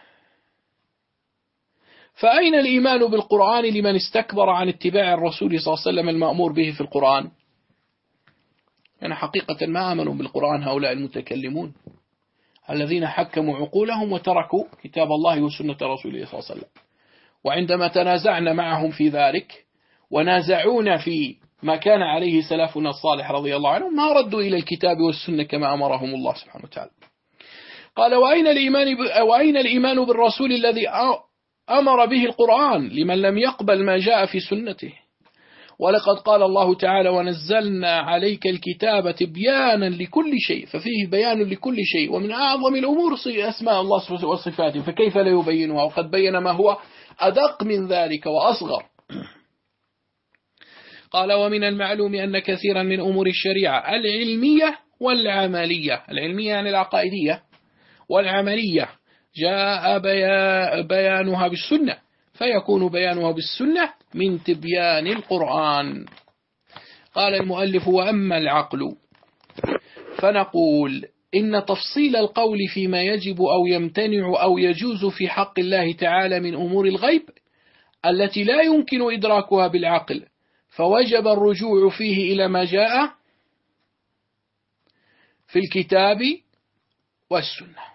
فأين الإيمان بالقرآن لمن استكبر عن اتباع الرسول صلى الله عليه وسلم المأمور به في القرآن؟ يعني حقيقة ما آمنوا بالقرآن هؤلاء المتكلمون الذين حكموا عقولهم وتركوا كتاب الله وسنة رسوله صلى الله عليه وسلم. وعندما تنازعنا معهم في ذلك ونازعونا في ما كان عليه سلفنا الصالح رضي الله عنهم ما ردوا إلى الكتاب والسنة كما أمرهم الله سبحانه وتعالى. قال وأين الإيمان, ب... وأين الإيمان بالرسول الذي أمر به القرآن لمن لم يقبل ما جاء في سنته؟ ولقد قال الله تعالى ونزلنا عليك الكتاب تبيانا لكل شيء، ففيه بيان لكل شيء، ومن أعظم الأمور أسماء الله وصفاته، فكيف لا يبينها وقد بين ما هو أدق من ذلك وأصغر. قال ومن المعلوم أن كثيرا من أمور الشريعة العلمية والعملية، العلمية يعني العقائدية، والعملية جاء بيانها بالسنة، فيكون بيانها بالسنة من تبيان القرآن. قال المؤلف وأما العقل فنقول إن تفصيل القول فيما يجب أو يمتنع أو يجوز في حق الله تعالى من أمور الغيب التي لا يمكن إدراكها بالعقل فوجب الرجوع فيه إلى ما جاء في الكتاب والسنة.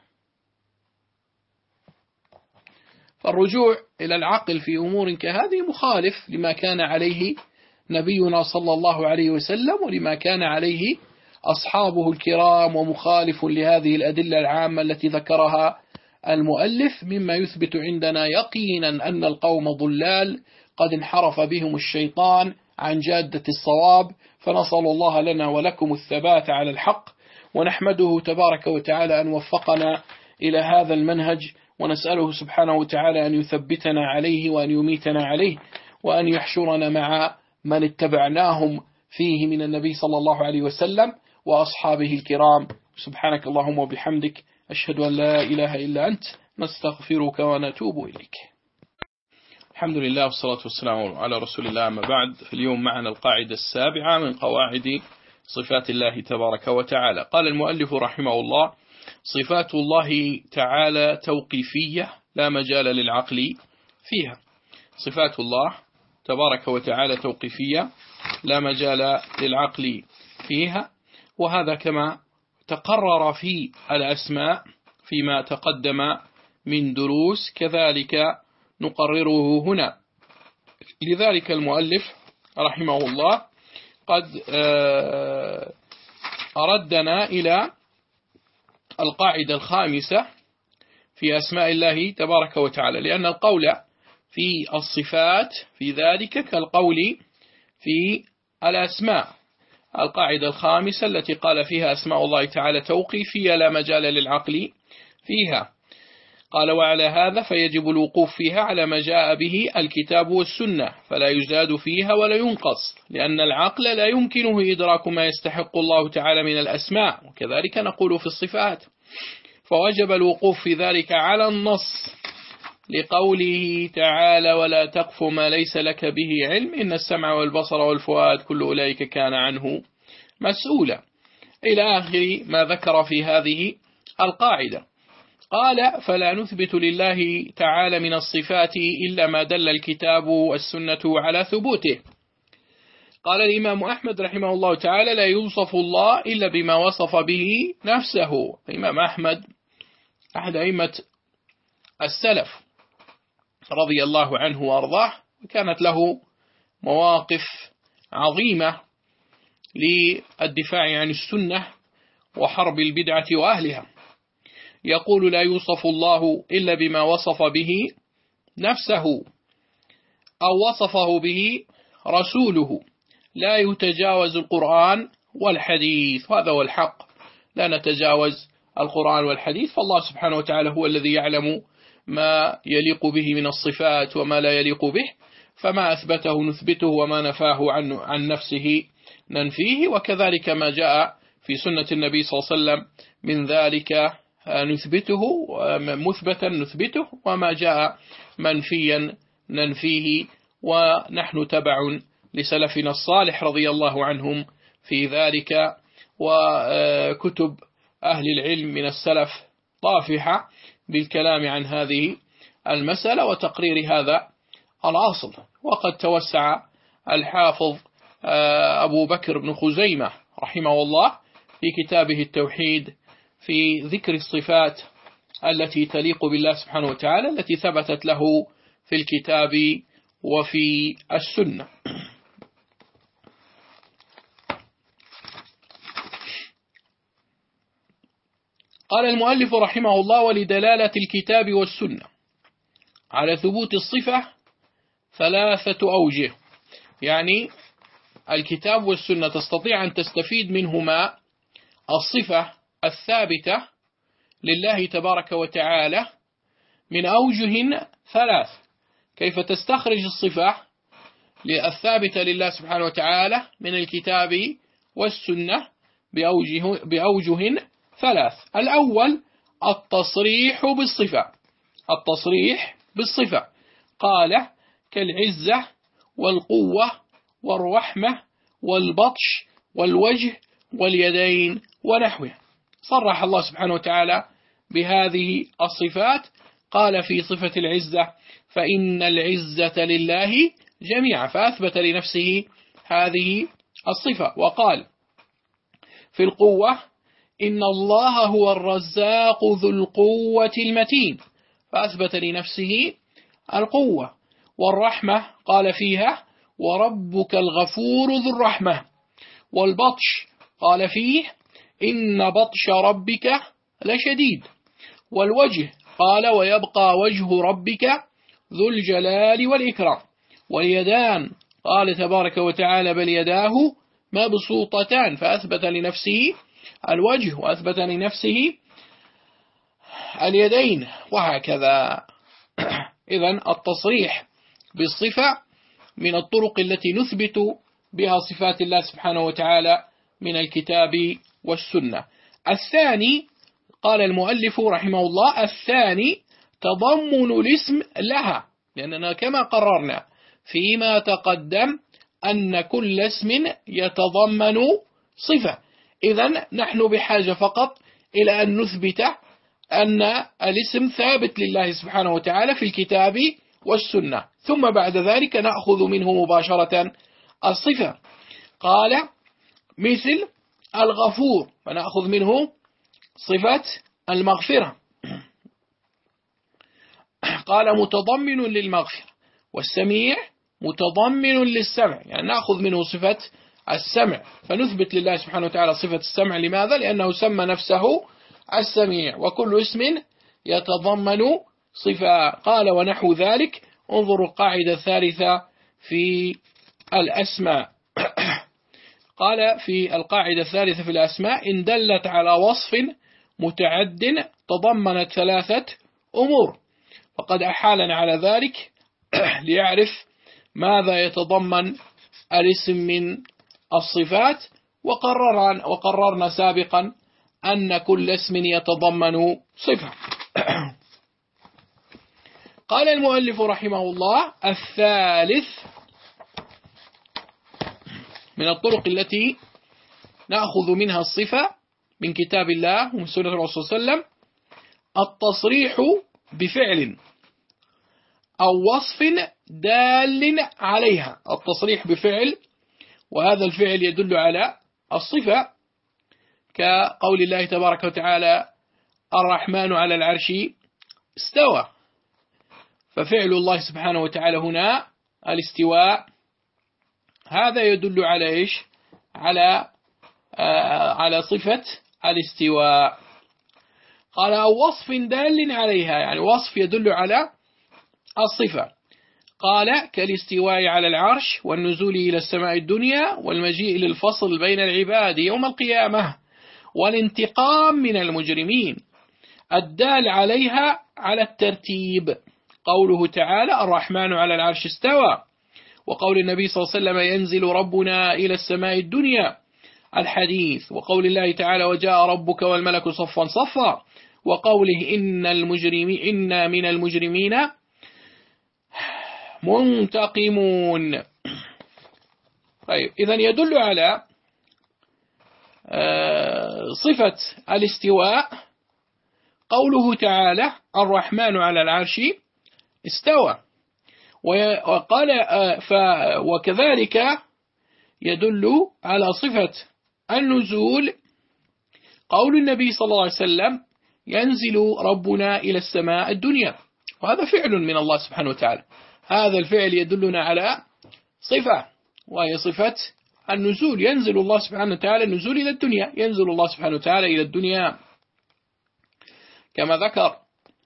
فالرجوع إلى العقل في أمور كهذه مخالف لما كان عليه نبينا صلى الله عليه وسلم ولما كان عليه أصحابه الكرام، ومخالف لهذه الأدلة العامة التي ذكرها المؤلف، مما يثبت عندنا يقينا أن القوم ضلال قد انحرف بهم الشيطان عن جادة الصواب، فنسأل الله لنا ولكم الثبات على الحق، ونحمده تبارك وتعالى أن وفقنا إلى هذا المنهج، ونسأله سبحانه وتعالى أن يثبتنا عليه وأن يميتنا عليه، وأن يحشرنا مع من اتبعناهم فيه من النبي صلى الله عليه وسلم وأصحابه الكرام. سبحانك اللهم وبحمدك أشهد أن لا إله إلا أنت نستغفرك ونتوب إليك. الحمد لله والصلاة والسلام على رسول الله. أما بعد، اليوم معنا القاعدة السابعة من قواعد صفات الله تبارك وتعالى. قال المؤلف رحمه الله: صفات الله تعالى توقيفية لا مجال للعقل فيها. صفات الله تبارك وتعالى توقيفية لا مجال للعقل فيها، وهذا كما تقرر في الأسماء فيما تقدم من دروس كذلك نقرره هنا. لذلك المؤلف رحمه الله قد أردنا إلى القاعدة الخامسة في أسماء الله تبارك وتعالى، لأن القول في الصفات في ذلك كالقول في الأسماء. القاعدة الخامسة التي قال فيها أسماء الله تعالى توقيفية لا مجال للعقل فيها. قال: وعلى هذا فيجب الوقوف فيها على ما جاء به الكتاب والسنة، فلا يزاد فيها ولا ينقص، لأن العقل لا يمكنه إدراك ما يستحق الله تعالى من الأسماء، وكذلك نقول في الصفات. فوجب الوقوف في ذلك على النص، لقوله تعالى: ولا تقف ما ليس لك به علم إن السمع والبصر والفؤاد كل أولئك كان عنه مسؤولا، إلى آخر ما ذكر في هذه القاعدة. قال: فلا نثبت لله تعالى من الصفات إلا ما دل الكتاب والسنة على ثبوته. قال الإمام أحمد رحمه الله تعالى: لا يوصف الله إلا بما وصف به نفسه. الإمام أحمد أحد أئمة السلف رضي الله عنه وأرضاه، كانت له مواقف عظيمة للدفاع عن السنة وحرب البدعة وأهلها. يقول: لا يوصف الله إلا بما وصف به نفسه أو وصفه به رسوله، لا يتجاوز القرآن والحديث. هذا هو الحق، لا نتجاوز القرآن والحديث، فالله سبحانه وتعالى هو الذي يعلم ما يليق به من الصفات وما لا يليق به، فما أثبته نثبته وما نفاه عن, عن نفسه ننفيه، وكذلك ما جاء في سنة النبي صلى الله عليه وسلم من ذلك نثبته، مثبتا نثبته، وما جاء منفيا ننفيه. ونحن تبع لسلفنا الصالح رضي الله عنهم في ذلك، وكتب أهل العلم من السلف طافحة بالكلام عن هذه المسألة وتقرير هذا الأصل. وقد توسع الحافظ أبو بكر بن خزيمة رحمه الله في كتابه التوحيد في ذكر الصفات التي تليق بالله سبحانه وتعالى التي ثبتت له في الكتاب وفي السنة. قال المؤلف رحمه الله: ولدلالة الكتاب والسنة على ثبوت الصفة ثلاثة أوجه. يعني الكتاب والسنة تستطيع أن تستفيد منهما الصفة الثابتة لله تبارك وتعالى من أوجه ثلاث. كيف تستخرج الصفة الثابتة لله سبحانه وتعالى من الكتاب والسنة؟ بأوجه, بأوجه ثلاث. الأول التصريح بالصفة. التصريح بالصفة قال: كالعزة والقوة والرحمة والبطش والوجه واليدين ونحوه. صرح الله سبحانه وتعالى بهذه الصفات. قال في صفة العزة: فإن العزة لله جميعا، فأثبت لنفسه هذه الصفة. وقال في القوة: إن الله هو الرزاق ذو القوة المتين، فأثبت لنفسه القوة. والرحمة قال فيها: وربك الغفور ذو الرحمة. والبطش قال فيه: إن بطش ربك لشديد. والوجه قال: ويبقى وجه ربك ذو الجلال والإكرام. واليدان قال تبارك وتعالى: بل يداه مبسوطتان، فأثبت لنفسه الوجه وأثبت لنفسه اليدين، وهكذا. إذن التصريح بالصفة من الطرق التي نثبت بها صفات الله سبحانه وتعالى من الكتاب والسنة. الثاني قال المؤلف رحمه الله: الثاني تضمن الاسم لها، لأننا كما قررنا فيما تقدم أن كل اسم يتضمن صفة. إذن نحن بحاجة فقط إلى أن نثبت أن الاسم ثابت لله سبحانه وتعالى في الكتاب والسنة، ثم بعد ذلك نأخذ منه مباشرة الصفة. قال مثل الغفور، فنأخذ منه صفة المغفرة. قال متضمن للمغفرة، والسميع متضمن للسمع، يعني نأخذ منه صفة السمع، فنثبت لله سبحانه وتعالى صفة السمع. لماذا؟ لأنه سمى نفسه السميع، وكل اسم يتضمن صفة. قال ونحو ذلك. انظروا القاعدة الثالثة في الأسماء. قال في القاعدة الثالثة في الأسماء: إن دلت على وصف متعد تضمنت ثلاثة أمور. فقد أحالنا على ذلك ليعرف ماذا يتضمن الاسم من الصفات، وقررنا, وقررنا سابقا أن كل اسم يتضمن صفة. قال المؤلف رحمه الله: الثالث من الطرق التي نأخذ منها الصفة من كتاب الله ومن سنة الرسول صلى الله عليه وسلم التصريح بفعل أو وصف دال عليها. التصريح بفعل، وهذا الفعل يدل على الصفة، كقول الله تبارك وتعالى: الرحمن على العرش استوى. ففعل الله سبحانه وتعالى هنا الاستواء، هذا يدل على إيش؟ على آه على صفة الاستواء. قال أو وصف دال عليها، يعني وصف يدل على الصفة. قال كالاستواء على العرش، والنزول إلى السماء الدنيا، والمجيء للفصل بين العباد يوم القيامة، والانتقام من المجرمين، الدال عليها على الترتيب. قوله تعالى: الرحمن على العرش استوى، وقول النبي صلى الله عليه وسلم: ينزل ربنا إلى السماء الدنيا، الحديث. وقول الله تعالى: وجاء ربك والملك صفا صفا، وقوله: إن المجرمين إن من المجرمين منتقمون. طيب، إذن يدل على صفة الاستواء قوله تعالى: الرحمن على العرش استوى. وقال وكذلك يدل على صفة النزول قول النبي صلى الله عليه وسلم: ينزل ربنا إلى السماء الدنيا، وهذا فعل من الله سبحانه وتعالى. هذا الفعل يدلنا على صفة، وهي صفة النزول. ينزل الله سبحانه وتعالى النزول إلى الدنيا، ينزل الله سبحانه وتعالى إلى الدنيا كما ذكر.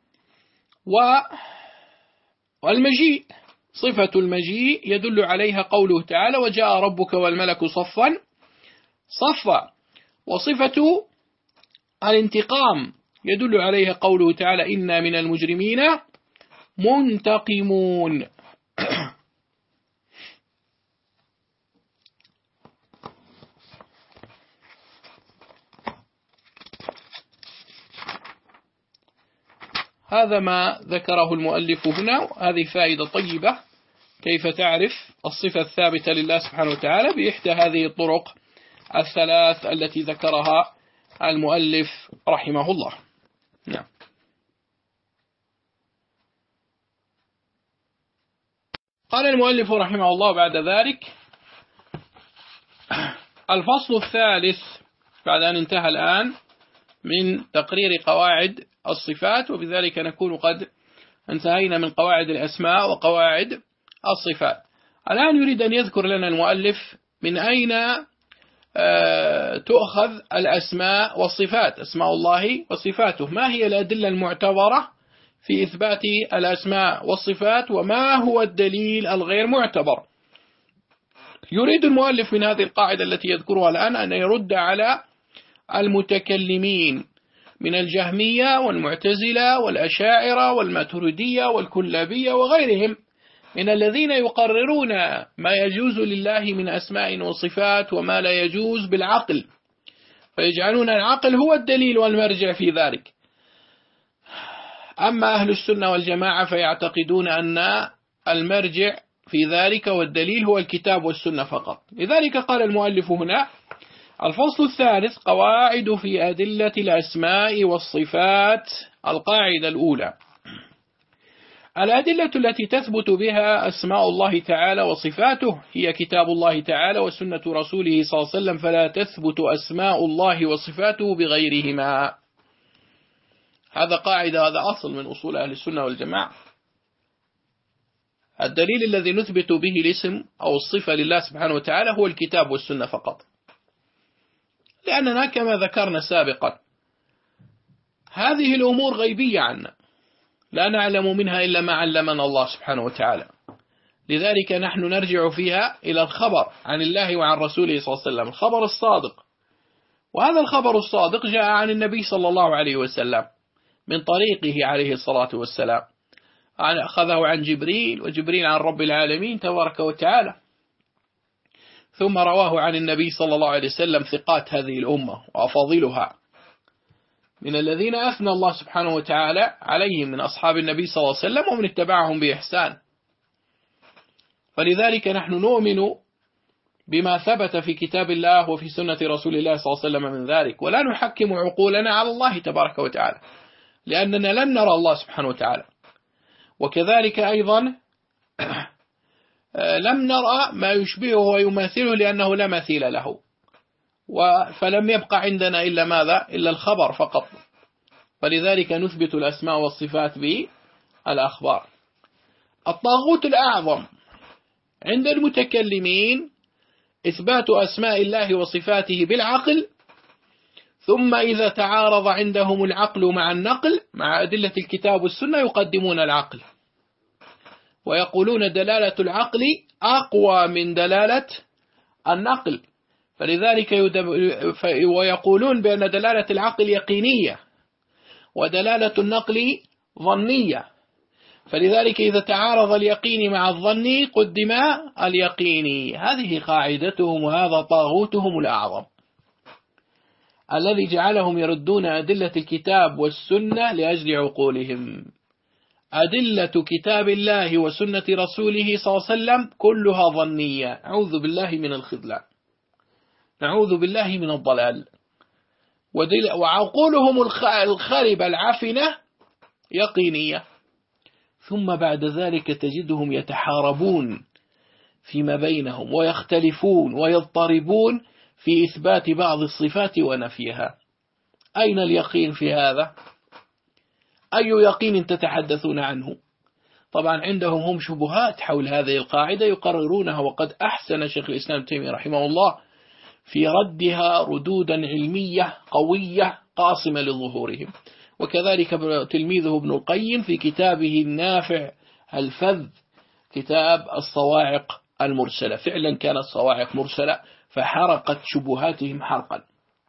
والمجيء، صفة المجيء يدل عليها قوله تعالى: وجاء ربك والملك صفا صفا. وصفة الانتقام يدل عليها قوله تعالى: إنا من المجرمين منتقمون. هذا ما ذكره المؤلف هنا. هذه فائدة طيبة، كيف تعرف الصفة الثابتة لله سبحانه وتعالى بإحدى هذه الطرق الثلاث التي ذكرها المؤلف رحمه الله. نعم. قال المؤلف رحمه الله بعد ذلك: الفصل الثالث، بعد أن انتهى الآن من تقرير قواعد الصفات، وبذلك نكون قد انتهينا من قواعد الأسماء وقواعد الصفات. الآن يريد أن يذكر لنا المؤلف من أين تؤخذ الأسماء والصفات، أسماء الله وصفاته، ما هي الأدلة المعتبرة في إثبات الأسماء والصفات، وما هو الدليل الغير معتبر. يريد المؤلف من هذه القاعدة التي يذكرها الآن أن يرد على المتكلمين من الجهمية والمعتزلة والأشاعرة والماتريدية والكلابية وغيرهم من الذين يقررون ما يجوز لله من أسماء وصفات وما لا يجوز بالعقل، فيجعلون العقل هو الدليل والمرجع في ذلك. أما أهل السنة والجماعة فيعتقدون أن المرجع في ذلك والدليل هو الكتاب والسنة فقط. لذلك قال المؤلف هنا: الفصل الثالث: قواعد في أدلة الأسماء والصفات. القاعدة الأولى: الأدلة التي تثبت بها أسماء الله تعالى وصفاته هي كتاب الله تعالى وسنة رسوله صلى الله عليه وسلم، فلا تثبت أسماء الله وصفاته بغيرهما. هذا قاعدة، هذا أصل من أصول أهل السنة والجماعة. الدليل الذي نثبت به الاسم أو الصفة لله سبحانه وتعالى هو الكتاب والسنة فقط، لأننا كما ذكرنا سابقا هذه الأمور غيبية عنا، لا نعلم منها إلا ما علمنا الله سبحانه وتعالى. لذلك نحن نرجع فيها إلى الخبر عن الله وعن رسوله صلى الله عليه وسلم، الخبر الصادق. وهذا الخبر الصادق جاء عن النبي صلى الله عليه وسلم من طريقه عليه الصلاة والسلام، أخذه عن جبريل، وجبريل عن رب العالمين تبارك وتعالى، ثم رواه عن النبي صلى الله عليه وسلم ثقات هذه الأمة وأفاضلها من الذين أثنى الله سبحانه وتعالى عليهم من أصحاب النبي صلى الله عليه وسلم ومن اتبعهم بإحسان. فلذلك نحن نؤمن بما ثبت في كتاب الله وفي سنة رسول الله صلى الله عليه وسلم من ذلك، ولا نحكم عقولنا على الله تبارك وتعالى، لأننا لن نرى الله سبحانه وتعالى. وكذلك أيضا لم نرى ما يشبهه ويماثله لأنه لا مثيل له، فلم يبقى عندنا إلا ماذا؟ إلا الخبر فقط. فلذلك نثبت الأسماء والصفات بالأخبار. الطاغوت الأعظم عند المتكلمين إثبات أسماء الله وصفاته بالعقل، ثم إذا تعارض عندهم العقل مع النقل مع أدلة الكتاب والسنة يقدمون العقل، ويقولون دلالة العقل أقوى من دلالة النقل. فلذلك ويقولون بأن دلالة العقل يقينية ودلالة النقل ظنية، فلذلك إذا تعارض اليقين مع الظني قدم اليقيني. هذه قاعدتهم، وهذا طاغوتهم الأعظم الذي جعلهم يردون أدلة الكتاب والسنة لأجل عقولهم. أدلة كتاب الله وسنة رسوله صلى الله عليه وسلم كلها ظنية، أعوذ بالله من الخذلان، نعوذ بالله من الضلال. وعقولهم الخربة العفنة يقينية. ثم بعد ذلك تجدهم يتحاربون فيما بينهم ويختلفون ويضطربون في إثبات بعض الصفات ونفيها. أين اليقين في هذا؟ أي يقين تتحدثون عنه؟ طبعا عندهم هم شبهات حول هذه القاعدة يقررونها، وقد أحسن شيخ الإسلام ابن تيمية رحمه الله في ردها ردودا علمية قوية قاصمة لظهورهم. وكذلك تلميذه ابن القيم في كتابه النافع الفذ كتاب الصواعق المرسلة، فعلا كانت صواعق مرسلة فحرقت شبهاتهم حرقا،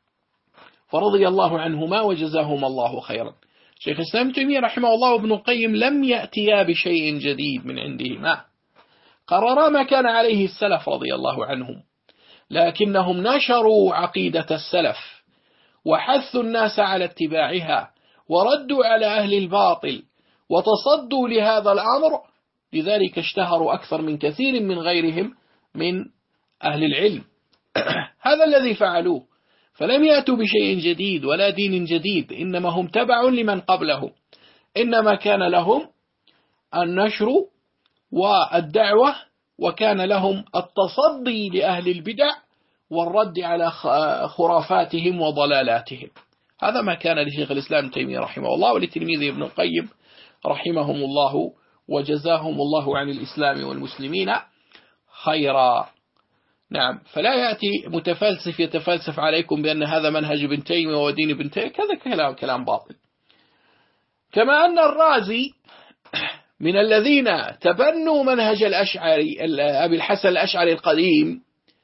فرضي الله عنهما وجزاهما الله خيرا. شيخ الإسلام ابن تيمية رحمه الله وابن القيم لم يأتيا بشيء جديد من عندهما، قررا ما كان عليه السلف رضي الله عنهم، لكنهم نشروا عقيدة السلف وحثوا الناس على اتباعها وردوا على أهل الباطل وتصدوا لهذا الأمر، لذلك اشتهروا أكثر من كثير من غيرهم من أهل العلم. هذا الذي فعلوه، فلم يأتوا بشيء جديد ولا دين جديد، إنما هم تبع لمن قبلهم، إنما كان لهم النشر والدعوة، وكان لهم التصدي لأهل البدع والرد على خرافاتهم وضلالاتهم. هذا ما كان لشيخ الإسلام ابن تيمية رحمه الله ولتلميذه ابن القيم رحمهم الله وجزاهم الله عن الإسلام والمسلمين خيرا. نعم، فلا يأتي متفلسف يتفلسف عليكم بأن هذا منهج ابن تيمية ودين ابن تيمية، كذا كلام كلام باطل. كما أن الرازي من الذين تبنوا منهج الأشعري أبي الحسن الأشعري القديم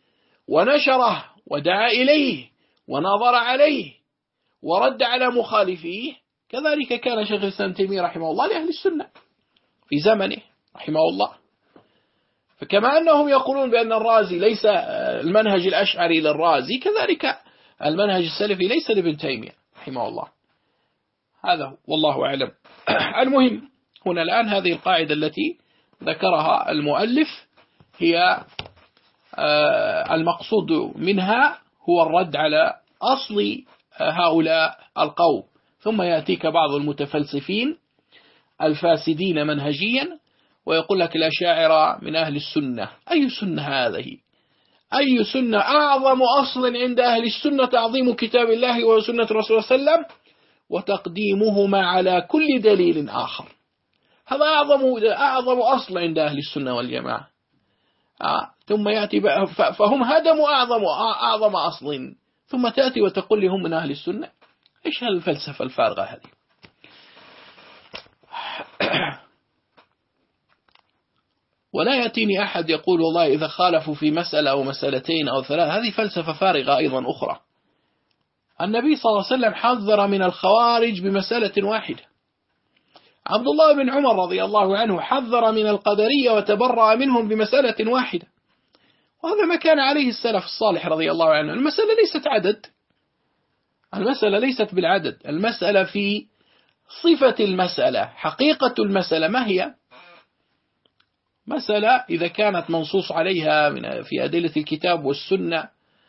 ونشره ودعا إليه ونظر عليه ورد على مخالفيه، كذلك كان شيخ الإسلام ابن تيمية رحمه الله لأهل السنة في زمنه رحمه الله. فكما أنهم يقولون بأن الرازي ليس المنهج الأشعري للرازي، كذلك المنهج السلفي ليس لابن تيمية رحمه الله. هذا والله أعلم. المهم هنا الآن هذه القاعدة التي ذكرها المؤلف هي المقصود منها هو الرد على أصل هؤلاء القوم. ثم يأتيك بعض المتفلسفين الفاسدين منهجيا ويقول لك الأشاعرة من أهل السنة. أي سنة هذه؟ أي سنة؟ أعظم أصل عند أهل السنة تعظيم كتاب الله وسنة رسوله صلى الله عليه وسلم وتقديمهما على كل دليل آخر. هذا أعظم أعظم أصل عند أهل السنة والجماعة. آه. ثم يأتي فهم هدموا أعظم أعظم أصل، ثم تأتي وتقول لهم من أهل السنة. إيش هالفلسفة الفارغة هذه؟ ولا يأتيني أحد يقول والله إذا خالفوا في مسألة أو مسألتين أو ثلاث، هذه فلسفة فارغة أيضا أخرى. النبي صلى الله عليه وسلم حذر من الخوارج بمسألة واحدة. عبد الله بن عمر رضي الله عنه حذر من القدرية وتبرأ منهم بمسألة واحدة، وهذا ما كان عليه السلف الصالح رضي الله عنه. المسألة ليست عدد، المسألة ليست بالعدد، المسألة في صفة المسألة، حقيقة المسألة ما هي؟ مسألة إذا كانت منصوص عليها من في أدلة الكتاب والسنة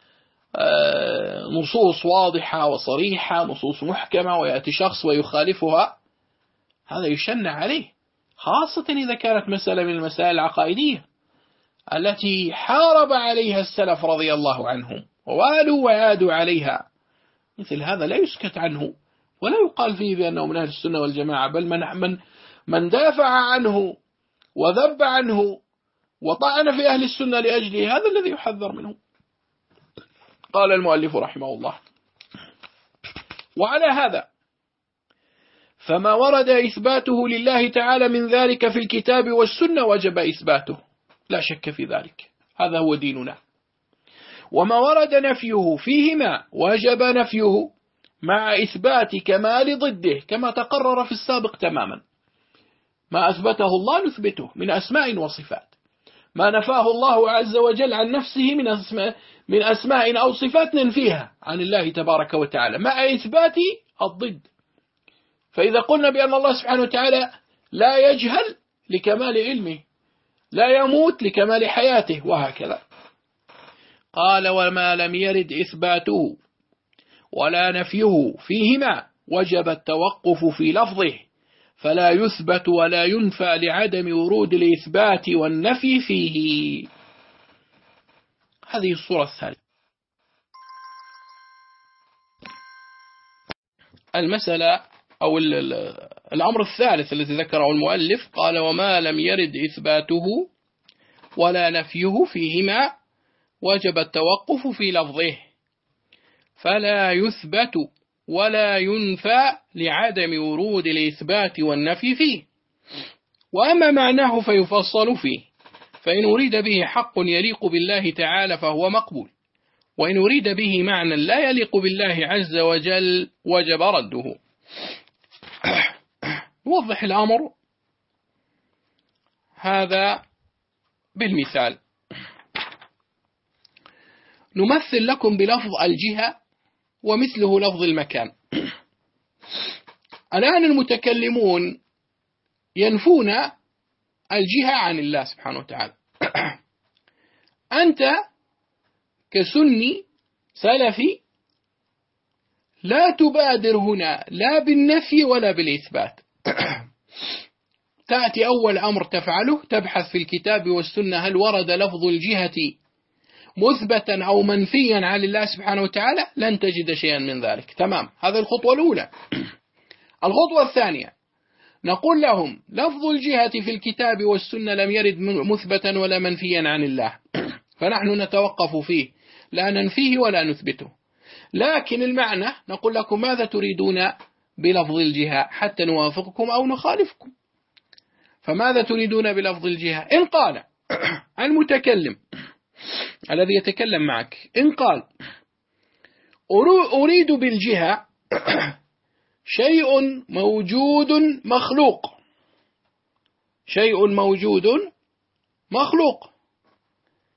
نصوص واضحة وصريحة، نصوص محكمة، ويأتي شخص ويخالفها، هذا يشنع عليه، خاصة إذا كانت مسألة من المسائل العقائدية التي حارب عليها السلف رضي الله عنهم ووالوا وعادوا عليها. مثل هذا لا يسكت عنه ولا يقال فيه بأنه من أهل السنة والجماعة، بل من من من دافع عنه وذب عنه وطعن في أهل السنة لأجله، هذا الذي يحذر منه. قال المؤلف رحمه الله: وعلى هذا فما ورد إثباته لله تعالى من ذلك في الكتاب والسنة وجب إثباته، لا شك في ذلك، هذا هو ديننا. وما ورد نفيه فيهما وجب نفيه مع إثبات كمال ضده كما تقرر في السابق تماما. ما أثبته الله نثبته من أسماء وصفات، ما نفاه الله عز وجل عن نفسه من أسماء, من أسماء أو صفات ننفيها عن الله تبارك وتعالى مع إثبات الضد. فإذا قلنا بأن الله سبحانه وتعالى لا يجهل لكمال علمه، لا يموت لكمال حياته، وهكذا. قال: وما لم يرد إثباته ولا نفيه فيهما وجب التوقف في لفظه، فلا يثبت ولا ينفى لعدم ورود الإثبات والنفي فيه. هذه الصورة الثالثة. المسألة أو الأمر الثالث الذي ذكره المؤلف، قال: وما لم يرد إثباته ولا نفيه فيهما وجب التوقف في لفظه، فلا يثبت ولا ينفى لعدم ورود الإثبات والنفي فيه. وأما معناه فيفصل فيه، فإن أريد به حق يليق بالله تعالى فهو مقبول، وإن أريد به معنى لا يليق بالله عز وجل وجب رده. نوضح الأمر هذا بالمثال. نمثل لكم بلفظ الجهة ومثله لفظ المكان. الآن المتكلمون ينفون الجهة عن الله سبحانه وتعالى. أنت كسني سلفي لا تبادر هنا لا بالنفي ولا بالإثبات. تأتي أول أمر تفعله تبحث في الكتاب والسنة هل ورد لفظ الجهة مثبتا أو منفيا عن الله سبحانه وتعالى، لن تجد شيئا من ذلك. تمام، هذه الخطوة الأولى. الخطوة الثانية نقول لهم لفظ الجهة في الكتاب والسنة لم يرد مثبتا ولا منفيا عن الله، فنحن نتوقف فيه لا ننفيه ولا نثبته. لكن المعنى نقول لكم ماذا تريدون بلفظ الجهة حتى نوافقكم أو نخالفكم. فماذا تريدون بلفظ الجهة؟ إن قال المتكلم الذي يتكلم معك، إن قال أريد بالجهة شيء موجود مخلوق، شيء موجود مخلوق،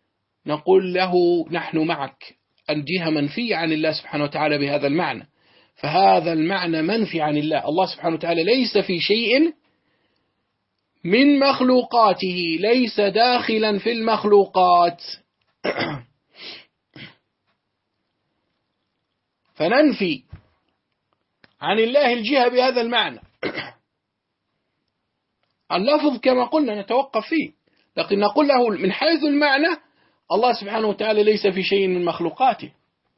نقول له نحن معك، الجهة منفية عن الله سبحانه وتعالى بهذا المعنى، فهذا المعنى منفي عن الله. الله سبحانه وتعالى ليس في شيء من مخلوقاته، ليس داخلا في المخلوقات. فننفي عن الله الجهة بهذا المعنى. اللفظ كما قلنا نتوقف فيه، لكن نقول له من حيث المعنى الله سبحانه وتعالى ليس في شيء من مخلوقاته.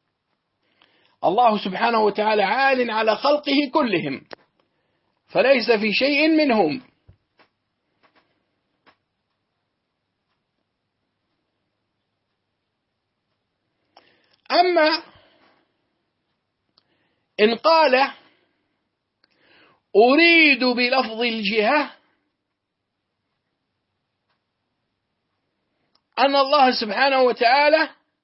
الله سبحانه وتعالى عال على خلقه كلهم، فليس في شيء منهم. أما إن قال أريد بلفظ الجهة أن الله سبحانه وتعالى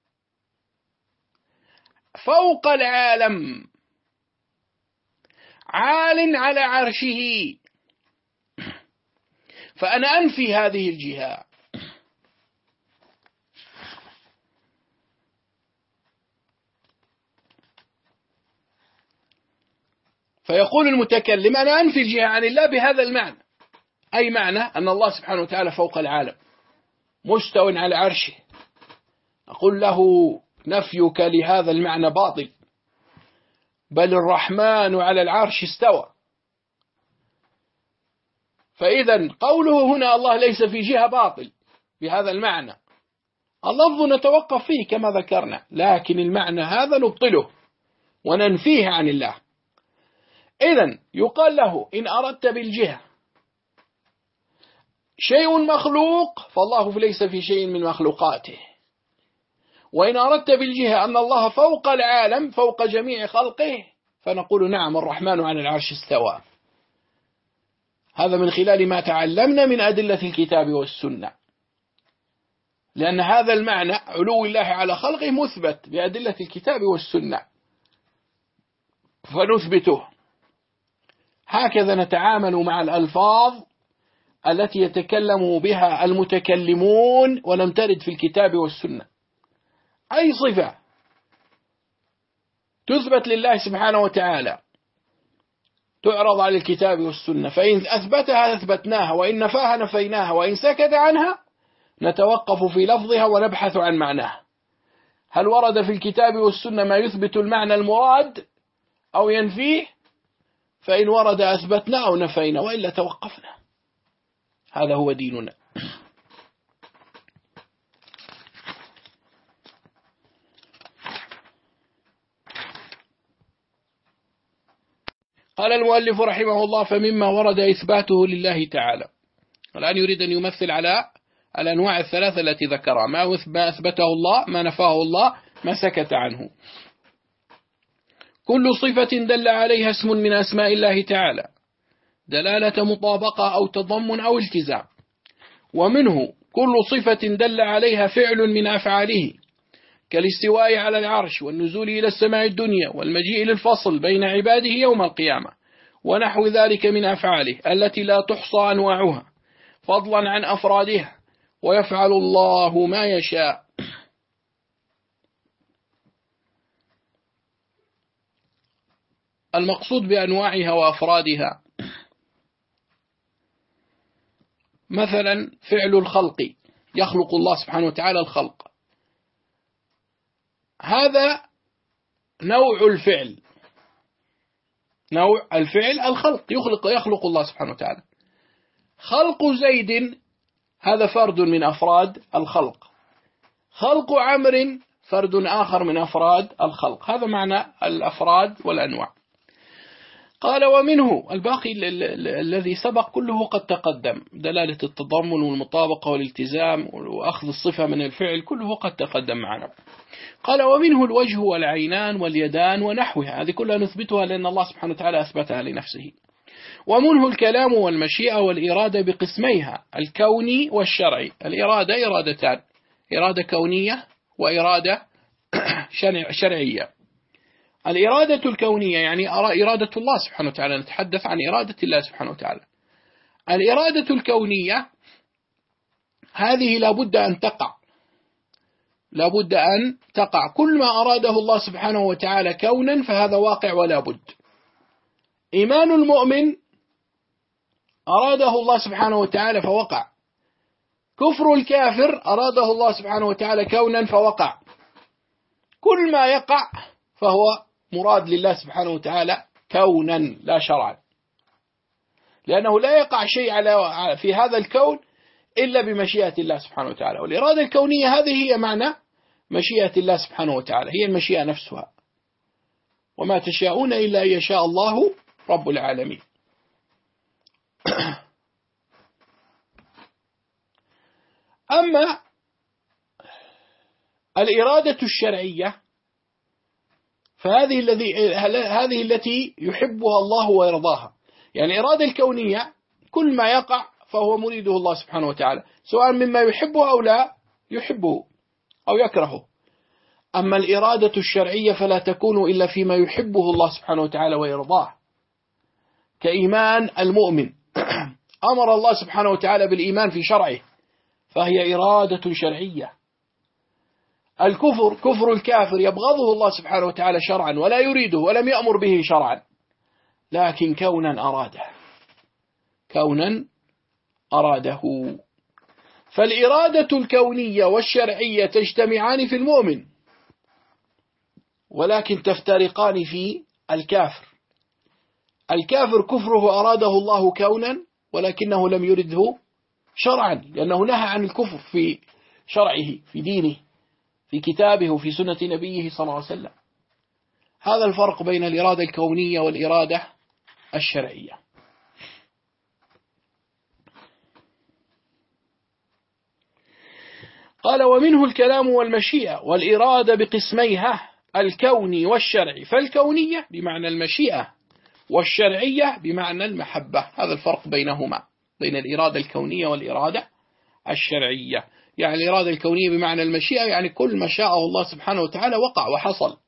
فوق العالم، عال على عرشه، فأنا أنفي هذه الجهة. فيقول المتكلم أنا أنفي الجهة عن الله بهذا المعنى، أي معنى أن الله سبحانه وتعالى فوق العالم مستو على عرشه. أقول له نفيك لهذا المعنى باطل، بل الرحمن على العرش استوى. فإذا قوله هنا الله ليس في جهة باطل بهذا المعنى. اللفظ نتوقف فيه كما ذكرنا، لكن المعنى هذا نبطله وننفيه عن الله. إذن يقال له إن أردت بالجهة شيء مخلوق فالله ليس في شيء من مخلوقاته، وإن أردت بالجهة أن الله فوق العالم فوق جميع خلقه فنقول نعم الرحمن على العرش استوى. هذا من خلال ما تعلمنا من أدلة الكتاب والسنة، لأن هذا المعنى علو الله على خلقه مثبت بأدلة الكتاب والسنة فنثبته. هكذا نتعامل مع الألفاظ التي يتكلم بها المتكلمون ولم ترد في الكتاب والسنة. أي صفة تثبت لله سبحانه وتعالى تعرض على الكتاب والسنة، فإن أثبتها أثبتناها، وإن نفاها نفيناها، وإن سكت عنها نتوقف في لفظها ونبحث عن معناها. هل ورد في الكتاب والسنة ما يثبت المعنى المراد أو ينفيه؟ فإن ورد أثبتنا أو نفينا، وإلا توقفنا. هذا هو ديننا. قال المؤلف رحمه الله فمما ورد إثباته لله تعالى. الآن يريد أن يمثل على الأنواع الثلاثة التي ذكرها، ما أثبته الله، ما نفاه الله، ما سكت عنه. كل صفة دل عليها اسم من أسماء الله تعالى دلالة مطابقة أو تضمن أو التزام، ومنه كل صفة دل عليها فعل من أفعاله كالاستواء على العرش والنزول إلى السماء الدنيا والمجيء للفصل بين عباده يوم القيامة ونحو ذلك من أفعاله التي لا تحصى أنواعها فضلا عن أفرادها، ويفعل الله ما يشاء. المقصود بأنواعها وأفرادها مثلا فعل الخلق، يخلق الله سبحانه وتعالى الخلق، هذا نوع الفعل، نوع الفعل الخلق، يخلق يخلق الله سبحانه وتعالى. خلق زيد هذا فرد من أفراد الخلق، خلق عمر فرد آخر من أفراد الخلق، هذا معنى الأفراد والأنواع. قال ومنه الباقي الذي سبق كله قد تقدم، دلالة التضمن والمطابقة والالتزام وأخذ الصفة من الفعل كله قد تقدم معنا. قال ومنه الوجه والعينان واليدان ونحوها، هذه كلها نثبتها لأن الله سبحانه وتعالى أثبتها لنفسه. ومنه الكلام والمشيئة والإرادة بقسميها الكوني والشرعي. الإرادة إرادتان، إرادة كونية وإرادة شرعية. الإرادة الكونية يعني إرادة الله سبحانه وتعالى، نتحدث عن إرادة الله سبحانه وتعالى. الإرادة الكونية هذه لابد أن تقع، لابد أن تقع. كل ما أراده الله سبحانه وتعالى كونا فهذا واقع ولا بد. إيمان المؤمن أراده الله سبحانه وتعالى فوقع. كفر الكافر أراده الله سبحانه وتعالى كونا فوقع. كل ما يقع فهو مراد لله سبحانه وتعالى كونا لا شرعا، لأنه لا يقع شيء على في هذا الكون إلا بمشيئة الله سبحانه وتعالى. والإرادة الكونية هذه هي معنى مشيئة الله سبحانه وتعالى، هي المشيئة نفسها. وما تشاءون إلا أن يشاء الله رب العالمين. أما الإرادة الشرعية فهذه الذي هذه التي يحبها الله ويرضاها. يعني الإرادة الكونية كل ما يقع فهو مريده الله سبحانه وتعالى، سواء مما يحبه أو لا يحبه أو يكرهه. أما الإرادة الشرعية فلا تكون إلا فيما يحبه الله سبحانه وتعالى ويرضاه، كإيمان المؤمن. أمر الله سبحانه وتعالى بالإيمان في شرعه فهي إرادة شرعية. الكفر كفر الكافر يبغضه الله سبحانه وتعالى شرعا ولا يريده ولم يأمر به شرعا، لكن كونا أراده كونا أراده. فالإرادة الكونية والشرعية تجتمعان في المؤمن ولكن تفترقان في الكافر. الكافر كفره أراده الله كونا ولكنه لم يرده شرعا، لأنه نهى عن الكفر في شرعه في دينه في كتابه وفي سنة نبيه صلى الله عليه وسلم. هذا الفرق بين الإرادة الكونية والإرادة الشرعية. قال ومنه الكلام والمشيئة والإرادة بقسميها الكوني والشرعي، فالكونية بمعنى المشيئة والشرعية بمعنى المحبة. هذا الفرق بينهما، بين الإرادة الكونية والإرادة الشرعية. يعني الإرادة الكونية بمعنى المشيئة، يعني كل ما شاءه الله سبحانه وتعالى وقع وحصل،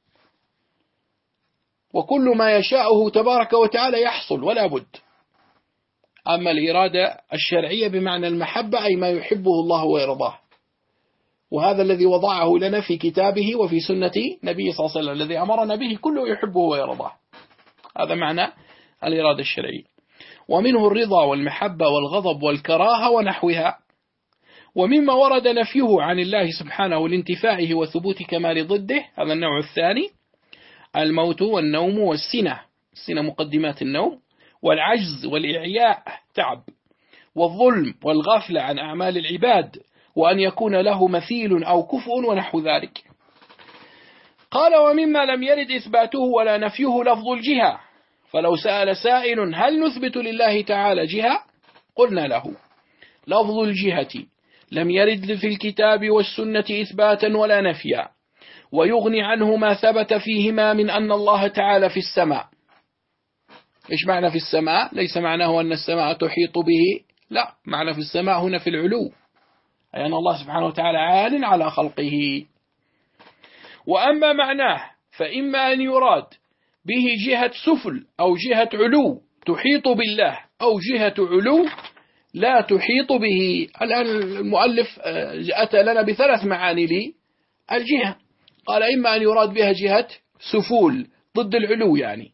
وكل ما يشاءه تبارك وتعالى يحصل ولا بد. أما الإرادة الشرعية بمعنى المحبة أي ما يحبه الله ويرضاه، وهذا الذي وضعه لنا في كتابه وفي سنة نبيه صلى الله عليه وسلم الذي أمرنا به كله يحبه ويرضاه. هذا معنى الإرادة الشرعية. ومنه الرضا والمحبة والغضب والكراهة ونحوها. ومما ورد نفيه عن الله سبحانه لانتفائه وثبوت كمال ضده، هذا النوع الثاني، الموت والنوم والسنة، السنة مقدمات النوم، والعجز والإعياء تعب، والظلم والغفلة عن أعمال العباد، وأن يكون له مثيل أو كفء ونحو ذلك. قال ومما لم يرد إثباته ولا نفيه لفظ الجهة، فلو سأل سائل هل نثبت لله تعالى جهة قلنا له لفظ الجهة لم يرد في الكتاب والسنة إثباتا ولا نفيا، ويغني عنه ما ثبت فيهما من أن الله تعالى في السماء. إيش معنى في السماء؟ ليس معناه أن السماء تحيط به، لا، معنى في السماء هنا في العلو، أي أن الله سبحانه وتعالى عال على خلقه. وأما معناه فإما أن يراد به جهة سفل أو جهة علو تحيط بالله، أو جهة علو لا تحيط به. الآن المؤلف أتى لنا بثلاث معاني للجهة. قال إما أن يراد بها جهة سفول ضد العلو يعني،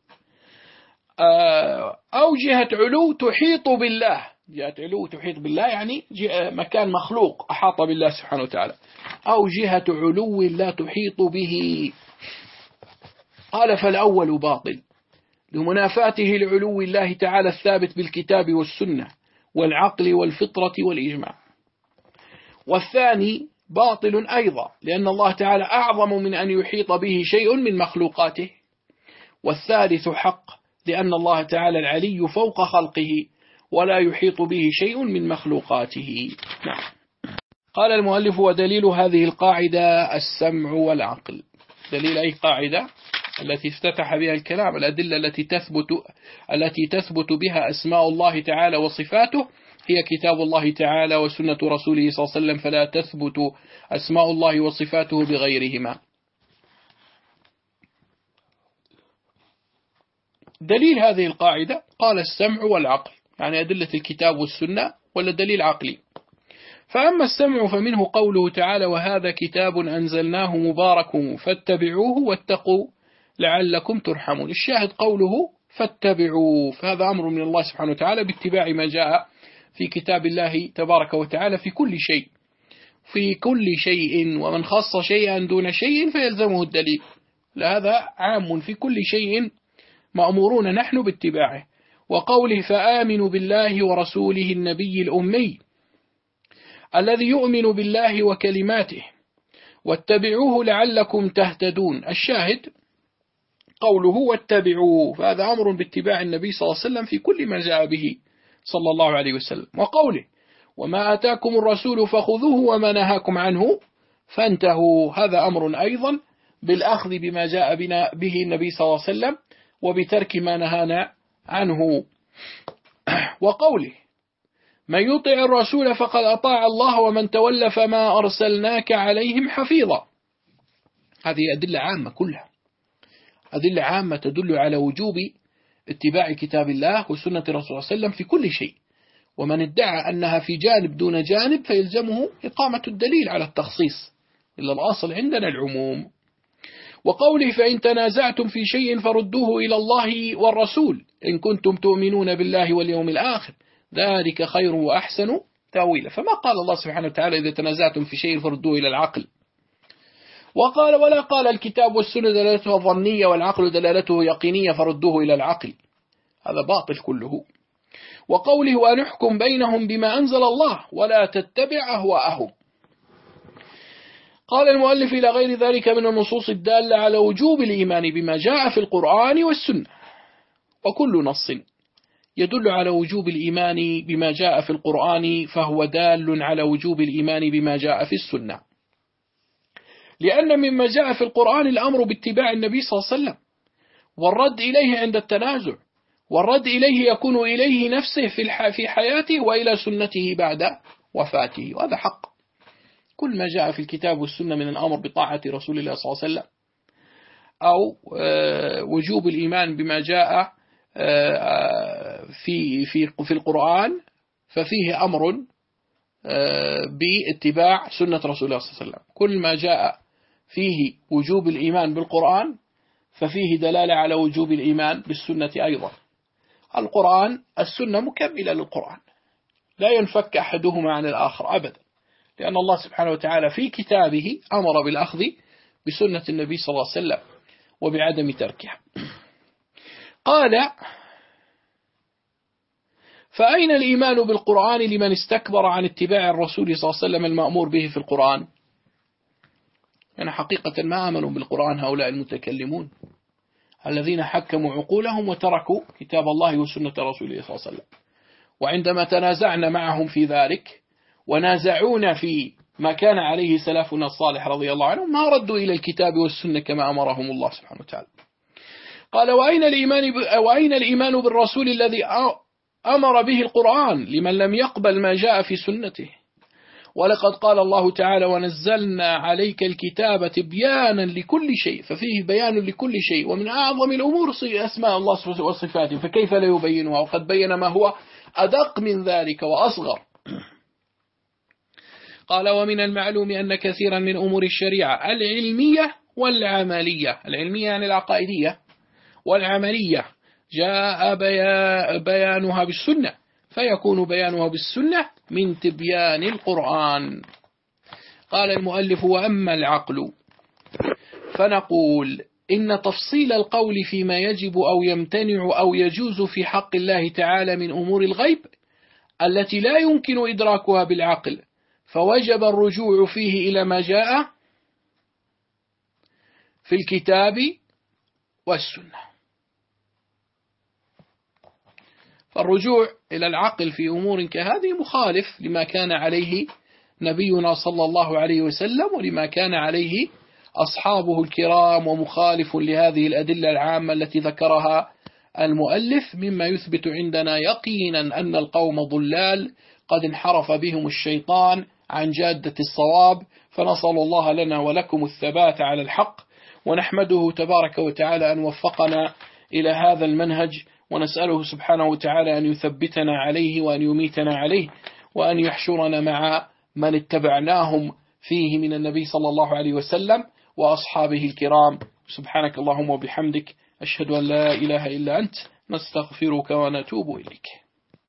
أو جهة علو تحيط بالله، جهة علو تحيط بالله يعني مكان مخلوق أحاط بالله سبحانه وتعالى، أو جهة علو لا تحيط به. قال فالأول باطل لمنافاته لعلو الله تعالى الثابت بالكتاب والسنة والعقل والفطرة والإجماع. والثاني باطل أيضا لأن الله تعالى أعظم من أن يحيط به شيء من مخلوقاته. والثالث حق لأن الله تعالى العلي فوق خلقه ولا يحيط به شيء من مخلوقاته. نعم. قال المؤلف ودليل هذه القاعدة السمع والعقل. دليل أي قاعدة؟ التي افتتح بها الكلام، الأدلة التي تثبت التي تثبت بها أسماء الله تعالى وصفاته هي كتاب الله تعالى وسنة رسوله صلى الله عليه وسلم، فلا تثبت أسماء الله وصفاته بغيرهما. دليل هذه القاعدة قال السمع والعقل، يعني أدلة الكتاب والسنة ولا دليل عقلي. فأما السمع فمنه قوله تعالى وهذا كتاب أنزلناه مبارك فاتبعوه واتقوا لعلكم ترحمون. الشاهد قوله فاتبعوا، فهذا أمر من الله سبحانه وتعالى باتباع ما جاء في كتاب الله تبارك وتعالى في كل شيء في كل شيء، ومن خص شيئا دون شيء فيلزمه الدليل. هذا عام في كل شيء مأمورون نحن باتباعه. وقوله فآمنوا بالله ورسوله النبي الأمي الذي يؤمن بالله وكلماته واتبعوه لعلكم تهتدون. الشاهد قوله واتبعوه، فهذا أمر باتباع النبي صلى الله عليه وسلم في كل ما جاء به صلى الله عليه وسلم. وقوله وما آتاكم الرسول فخذوه وما نهاكم عنه فانتهوا، هذا أمر أيضا بالأخذ بما جاء بنا به النبي صلى الله عليه وسلم وبترك ما نهانا عنه. وقوله من يطع الرسول فقد أطاع الله ومن تولى فما أرسلناك عليهم حفيظا. هذه أدلة عامة كلها، أدلة عامة تدل على وجوب اتباع كتاب الله وسنة الرسول صلى الله عليه وسلم في كل شيء، ومن ادعى أنها في جانب دون جانب فيلزمه إقامة الدليل على التخصيص، إلا الأصل عندنا العموم. وقوله فإن تنازعتم في شيء فردوه إلى الله والرسول إن كنتم تؤمنون بالله واليوم الآخر ذلك خير وأحسن تأويلا. فما قال الله سبحانه وتعالى إذا تنازعتم في شيء فردوه إلى العقل، وقال ولا قال الكتاب والسنة دلالته ظنية والعقل دلالته يقينية فردوه إلى العقل، هذا باطل كله. وقوله وأن احكم بينهم بما أنزل الله ولا تتبع أهواءهم. قال المؤلف إلى غير ذلك من النصوص الدالة على وجوب الإيمان بما جاء في القرآن والسنة، وكل نص يدل على وجوب الإيمان بما جاء في القرآن فهو دال على وجوب الإيمان بما جاء في السنة، لأن مما جاء في القرآن الأمر باتباع النبي صلى الله عليه وسلم والرد إليه عند التنازع، والرد إليه يكون إليه نفسه في في حياته وإلى سنته بعد وفاته، وهذا حق. كل ما جاء في الكتاب والسنة من الأمر بطاعة رسول الله صلى الله عليه وسلم أو وجوب الإيمان بما جاء في في في القرآن ففيه أمر باتباع سنة رسول الله صلى الله عليه وسلم. كل ما جاء فيه وجوب الإيمان بالقرآن ففيه دلالة على وجوب الإيمان بالسنة أيضا. القرآن السنة مكملة للقرآن، لا ينفك أحدهما عن الآخر أبدا، لأن الله سبحانه وتعالى في كتابه أمر بالأخذ بسنة النبي صلى الله عليه وسلم وبعدم تركها. قال فأين الإيمان بالقرآن لمن استكبر عن اتباع الرسول صلى الله عليه وسلم المأمور به في القرآن؟ يعني حقيقة ما آمنوا بالقرآن هؤلاء المتكلمون الذين حكموا عقولهم وتركوا كتاب الله وسنة رسوله صلى الله عليه وسلم. وعندما تنازعنا معهم في ذلك ونازعونا في ما كان عليه سلفنا الصالح رضي الله عنهم ما ردوا إلى الكتاب والسنة كما أمرهم الله سبحانه وتعالى. قال وأين الإيمان, ب... وأين الإيمان بالرسول الذي أمر به القرآن لمن لم يقبل ما جاء في سنته؟ ولقد قال الله تعالى ونزلنا عليك الكتاب تبيانا لكل شيء، ففيه بيان لكل شيء، ومن أعظم الأمور أسماء الله وصفاته، فكيف لا يبينها وقد بين ما هو أدق من ذلك وأصغر. قال ومن المعلوم أن كثيرا من أمور الشريعة العلمية والعملية، العلمية يعني العقائدية، والعملية جاء بيانها بالسنة، فيكون بيانها بالسنة من تبيان القرآن. قال المؤلف وأما العقل فنقول إن تفصيل القول فيما يجب أو يمتنع أو يجوز في حق الله تعالى من أمور الغيب التي لا يمكن إدراكها بالعقل فوجب الرجوع فيه إلى ما جاء في الكتاب والسنة. فالرجوع إلى العقل في أمور كهذه مخالف لما كان عليه نبينا صلى الله عليه وسلم ولما كان عليه أصحابه الكرام، ومخالف لهذه الأدلة العامة التي ذكرها المؤلف، مما يثبت عندنا يقينا أن القوم ضلال قد انحرف بهم الشيطان عن جادة الصواب، فنسأل الله لنا ولكم الثبات على الحق، ونحمده تبارك وتعالى أن وفقنا إلى هذا المنهج، ونسأله سبحانه وتعالى أن يثبتنا عليه وأن يميتنا عليه وأن يحشرنا مع من اتبعناهم فيه من النبي صلى الله عليه وسلم وأصحابه الكرام. سبحانك اللهم وبحمدك، أشهد أن لا إله إلا أنت، نستغفرك ونتوب إليك.